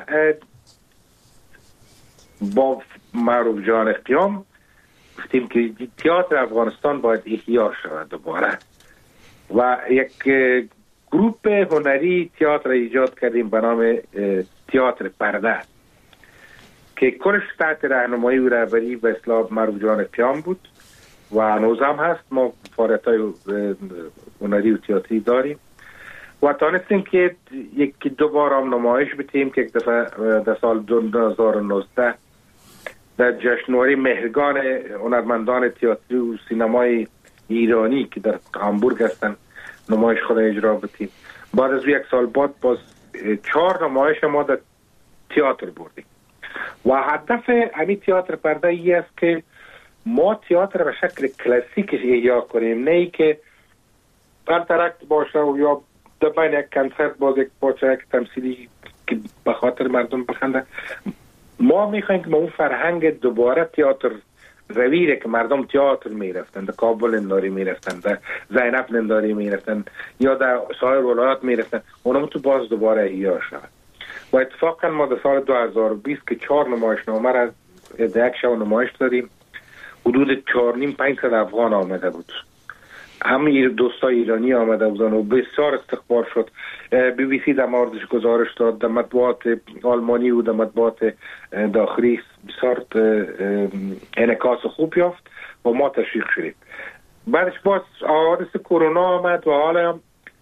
با معروف جان قیام گفتیم که تئاتر افغانستان باید احیا شود دوباره و یک گروپ هنری تئاتر ایجاد کردیم به نام تئاتر پرده که کلش تحت راهنمایی و رهبری به اصطلاح معروف جان قیام بود و هنوز هم هست. ما فعالیت‌های هنری و تئاتری داریم و تانستیم که یک دو بار هم نمایش بتیم که یک دفعه در سال دو هزار و نوزده در جشنواره مهرگان هنرمندان تئاتری و سینمای ایرانی که در هامبورگ هستن نمایش خود اجرا بتیم. بعد از یک سال بعد باز چهار نمایش ما در تئاتر بردیم و هدف همین تئاتر پرده ای است که ما تئاتر به شکل کلاسیکش احیا کنیم، نه ای که انترکت باشه و یا در بین یک کنسرت باز یک پارچه یک تمثیلی که به خاطر مردم بخنده. ما میخوایم که ما اون فرهنگ دوباره تئاتر رویره که مردم تئاتر میرفتن، در کابل ننداری میرفتن، در زینب ننداری میرفتن یا در سایر ولایات میرفتن، اونم تو باز دوباره احیا شود. و اتفاقا ما در سال دو هزار و بیست که چهار نمایشنامه را در یک شب نمایش داریم، حدود چهار نیم پنج صد افغان آمده بود. همه دوستای ایرانی آمده بودن و بسیار استقبال شد. بی بی سی در موردش گزارش داد، در مطبوعات آلمانی و در مطبوعات داخلی بسیار انعکاس خوب یافت و ما تشویق شدیم. بعدش باز حوادث کرونا آمد و حالا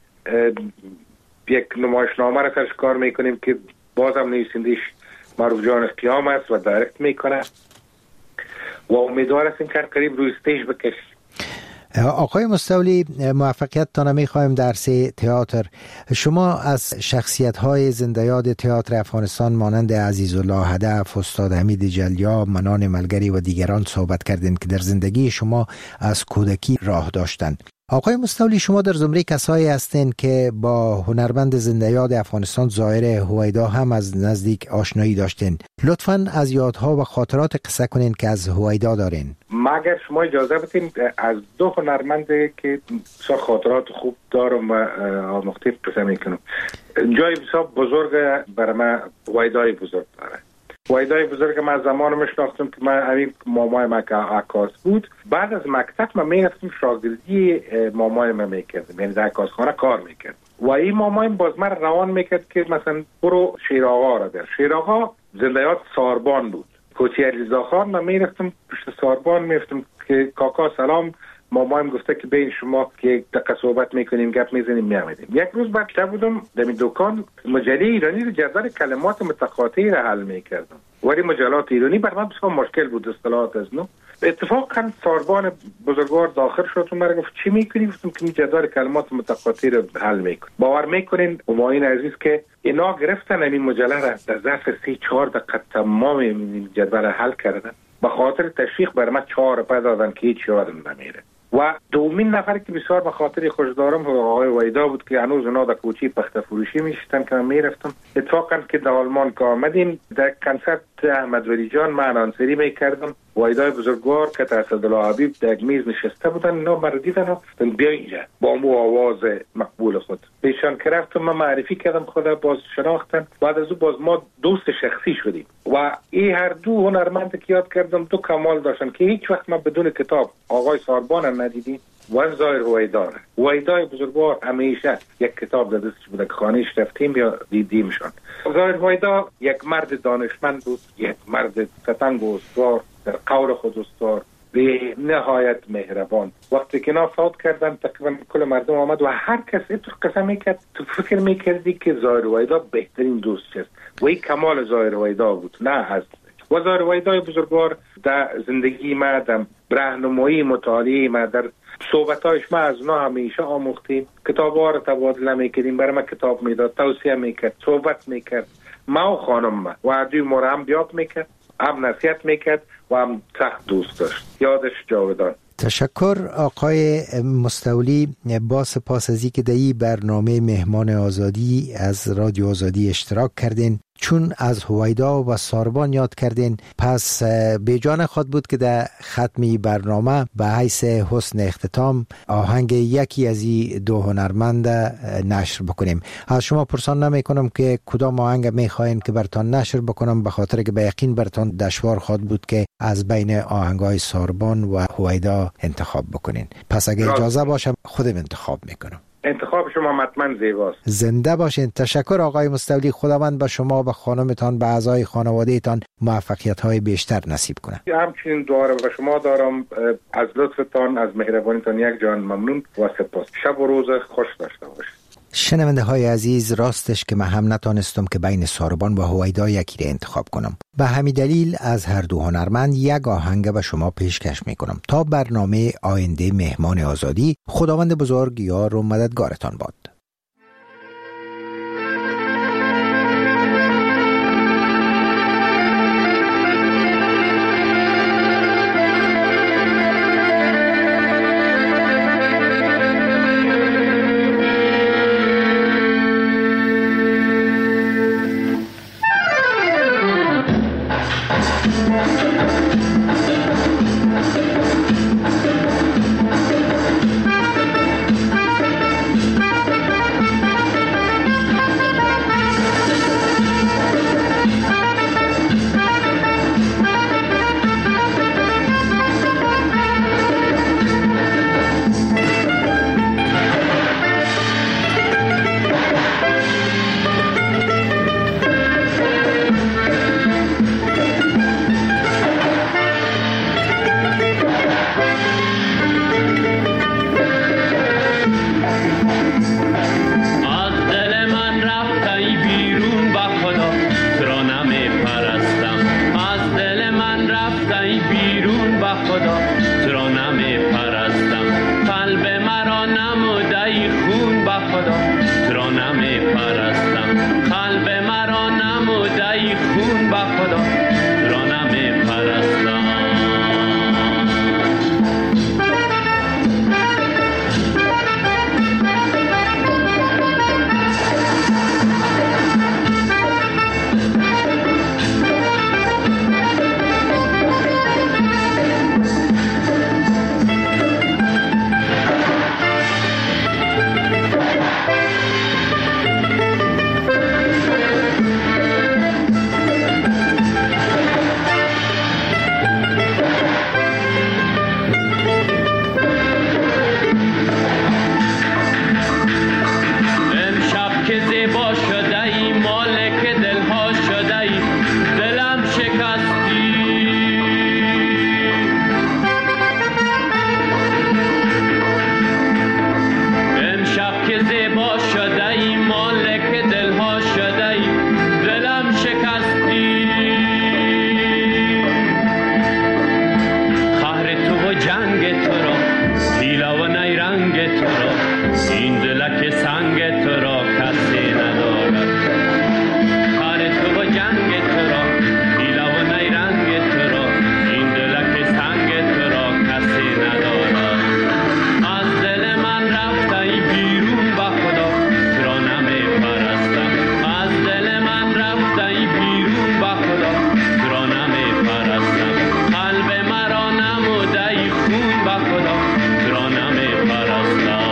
یک نمایشنامه را سرش کار میکنیم که باز هم نویسندش معروف جان قیام است و دایرکت میکنه و امیدوار هستیم که قریب روی استیج بکشیم. آقای مستولی، موفقیتتان می‌خوایم در سه تئاتر. شما از شخصیت‌های زنده یاد تئاتر افغانستان مانند عزیزالله هدف، استاد حمید جلیاب، منان ملگری و دیگران صحبت کردین که در زندگی شما از کودکی راه داشتند. آقای مستولی، شما در زمره کسایی هستین که با هنرمند زنده یاد افغانستان ظاهر هویدا هم از نزدیک آشنایی داشتین. لطفاً از یادها و خاطرات قصه کنین که از هویدا دارین. مگر شما اجازه بدین از دو هنرمند که بسیار خاطرات خوب دارم و آموخته قصه میکنم. جای بسیار بزرگ برای من هویدای بزرگ داره. هویدای بزرگ من زمان میشناختم که من همین مامای من که عکاس بود. بعد از مکتب من میرفتم شاگردی مامای من میکردم، یعنی در عکاسخانه کار میکردم و این مامای باز من روان میکرد که مثلا برو شیراغا را در. شیراغا زنده یاد ساربان بود. کوچی علیزا خان. من میرفتم پشت ساربان، میرفتم که کاکا سلام، مامایم گفته که بین شما که دقیقه صحبت میکنیم گپ میزنیم میامدیم. یک روز بعد بودم در این دکان مجله ایرانی رو جدول کلمات متقاطعی را حل میکردم، ولی مجلات ایرانی بر من بسیار مشکل بود اصطلاحات از نو. اتفاقا ساربان بزرگوار داخل شد و مرا گفت چی میکنی؟ گفتم که جدول کلمات متقاطعی رو حل میکنم. باور میکنین همایون عزیز که اینا گرفتن این مجله را در ظرف سی چهار دقیقه تمام این جدول حل کردن. به خاطر تشویق بر من چهار روپیه دادن که هیچ یادم نمیره. و دومین نفر که بسیار به خاطر خوش دارم آقای وحیدا بود که هنوز اونا در کوچی پخته فروشی میشتن که من میرفتم. اتفاقا که در آلمان که آمدیم در کنسرت احمد ولی جان من آنسری میکردم. وحیدای بزرگوار که تا اسدالله حبیب در میز نشسته بودن، اینا مرا دیدن و بیا اینجا با مو آواز مقبول خود پیشان که رفتم. من معرفی کردم، خدا باز شناختن. بعد از او باز ما دوست شخصی شدیم و این هر دو هنرمند که یاد کردم دو کمال داشتن که هیچ وقت من بدون کتاب آقای ساربان ندیدیم و ظاهر هویدا. هویدای بزرگوار همیشه یک کتاب در دستش بوده که خانه‌اش رفتیم یا دیدیمشان. ظاهر هویدا یک مرد دانشمند بود، یک مرد ستنگ و استوار، در قول خود استوار، به نهایت مهربان. وقتی که اینا فوت کردن تقریبا کل مردم آمد و هر کسی تو قسم میکرد، تو فکر میکردی که ظاهر هویدا بهترین دوست است و این کمال ظاهر هویدا بود. نه هست و ظاهر هویدای بزرگوار در زندگی ما، در راهنمایی مطالعه ما، در صحبتایش ما از اونا همیشه آموختیم. کتاب‌ها رو تبادله میکردیم، برای ما کتاب میداد، توصیه میکرد، صحبت میکرد. ما و خانم ما و دوی ما هم بیاد میکرد، هم نصیحت میکرد و هم سخت دوست داشت. یادش جاودان. تشکر آقای مستولی. با سپاس از اینکه در این برنامه مهمان آزادی از رادیو آزادی اشتراک کردین. چون از هویدا و ساربان یاد کردین، پس به جان خود بود که در ختمی برنامه به حیث حسن اختتام آهنگ یکی از این دو هنرمند نشر بکنیم. از شما پرسان نمی کنم که کدام آهنگ می خواهید که برتان نشر بکنم، به خاطر که به یقین برتان دشوار خود بود که از بین آهنگای ساربان و هویدا انتخاب بکنین. پس اگه اجازه باشم خودم انتخاب میکنم. انتخاب شما حتما زیباست. زنده باشین. تشکر آقای مستولی. خداوند به شما و خانمتان و اعضای خانوادهتان موفقیت‌های بیشتر نصیب کنه. همچنین دعا رو به شما دارم. از لطفتان، از مهربانیتان یک جان ممنون و سپاس. شب و روز خوش داشته باشید. شنونده های عزیز، راستش که من هم نتانستم که بین ساربان و هویدا یکی را انتخاب کنم. به همین دلیل از هر دو هنرمند یک آهنگ به شما پیشکش میکنم. تا برنامه آینده مهمان آزادی، خداوند بزرگ یار و مددگارتان باد. این دلک سنگ تو را کسی ندارد، کار تو و جنگ تو را، حیله و نیرنگ تو را، این دلک سنگ تو را کسی ندارد. از دل من رفته ای بیرون به خدا، تو را نمی پرستم. از دل من رفته ای بیرون به خدا، تو را نمی پرستم. قلب مرا نموده ای خون به خدا، تو را نمی پرستم.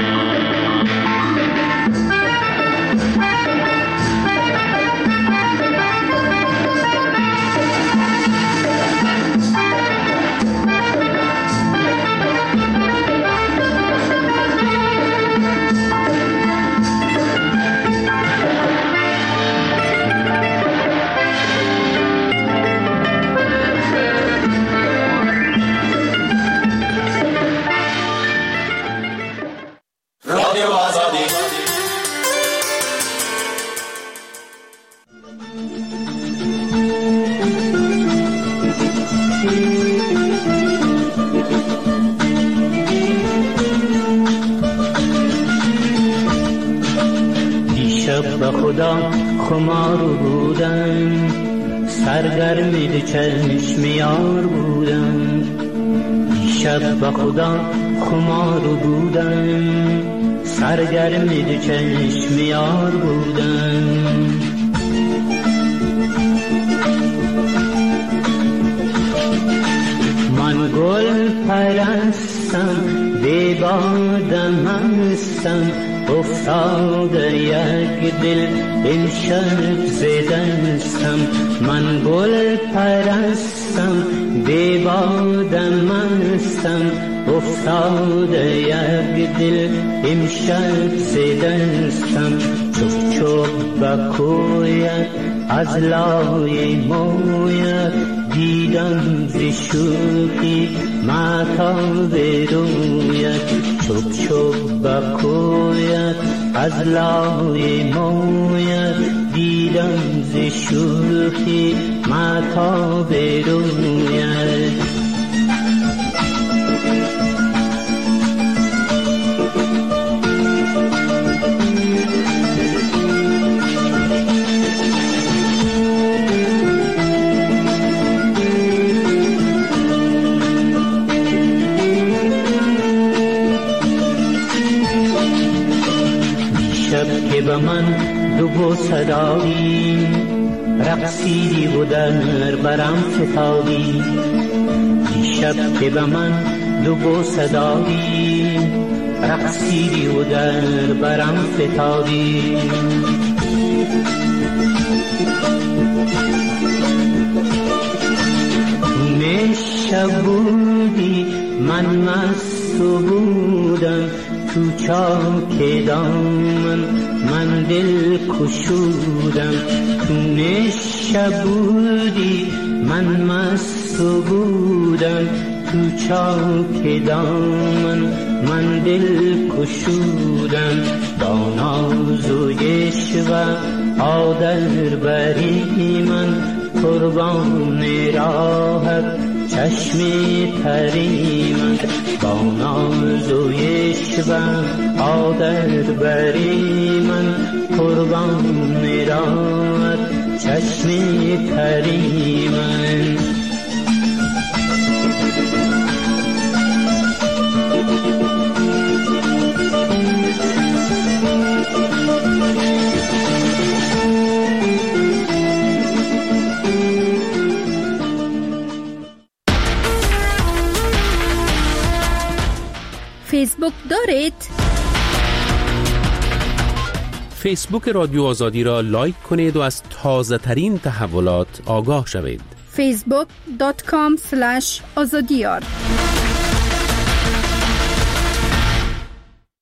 خدا خمار بودم، سرگرم چشم یار بودم. دیشب به خدا خمار بودم، سرگرم چشم یار بودم. من گل پرستم، بی بادم هستم، افتاده یک دل این شب زدستم. من گل پرستم، بی بادم هستم، افتاده یک دل این شب زدستم. چوب چوب بکویت از لای مویت، دیدم ز شوخی ماتاب رویت. چوب چوب بکویت از لای مویت، دیدم ز شوخی ماتاب رویت. که به من دو بوسه دادی، رقصیدی و در برم فتادی. دیشب که به من دو بوسه دادی، رقصیدی و در برم فتادی. شب بودی من مست بودم، تو چاک دامن من دل کشودم. تو نشب بودی من مست بودم، تو چاک دامن من دل کشودم. با ناز و عشق آدر بری من قربان راهت چشم تری من. با ناز و عشق آدر بری من قربان راهت چشم تری من. فیسبوک دارید؟ فیسبوک رادیو آزادی را لایک کنید و از تازه ترین تحولات آگاه شوید. فیسبوک دات کام اسلش آزادیار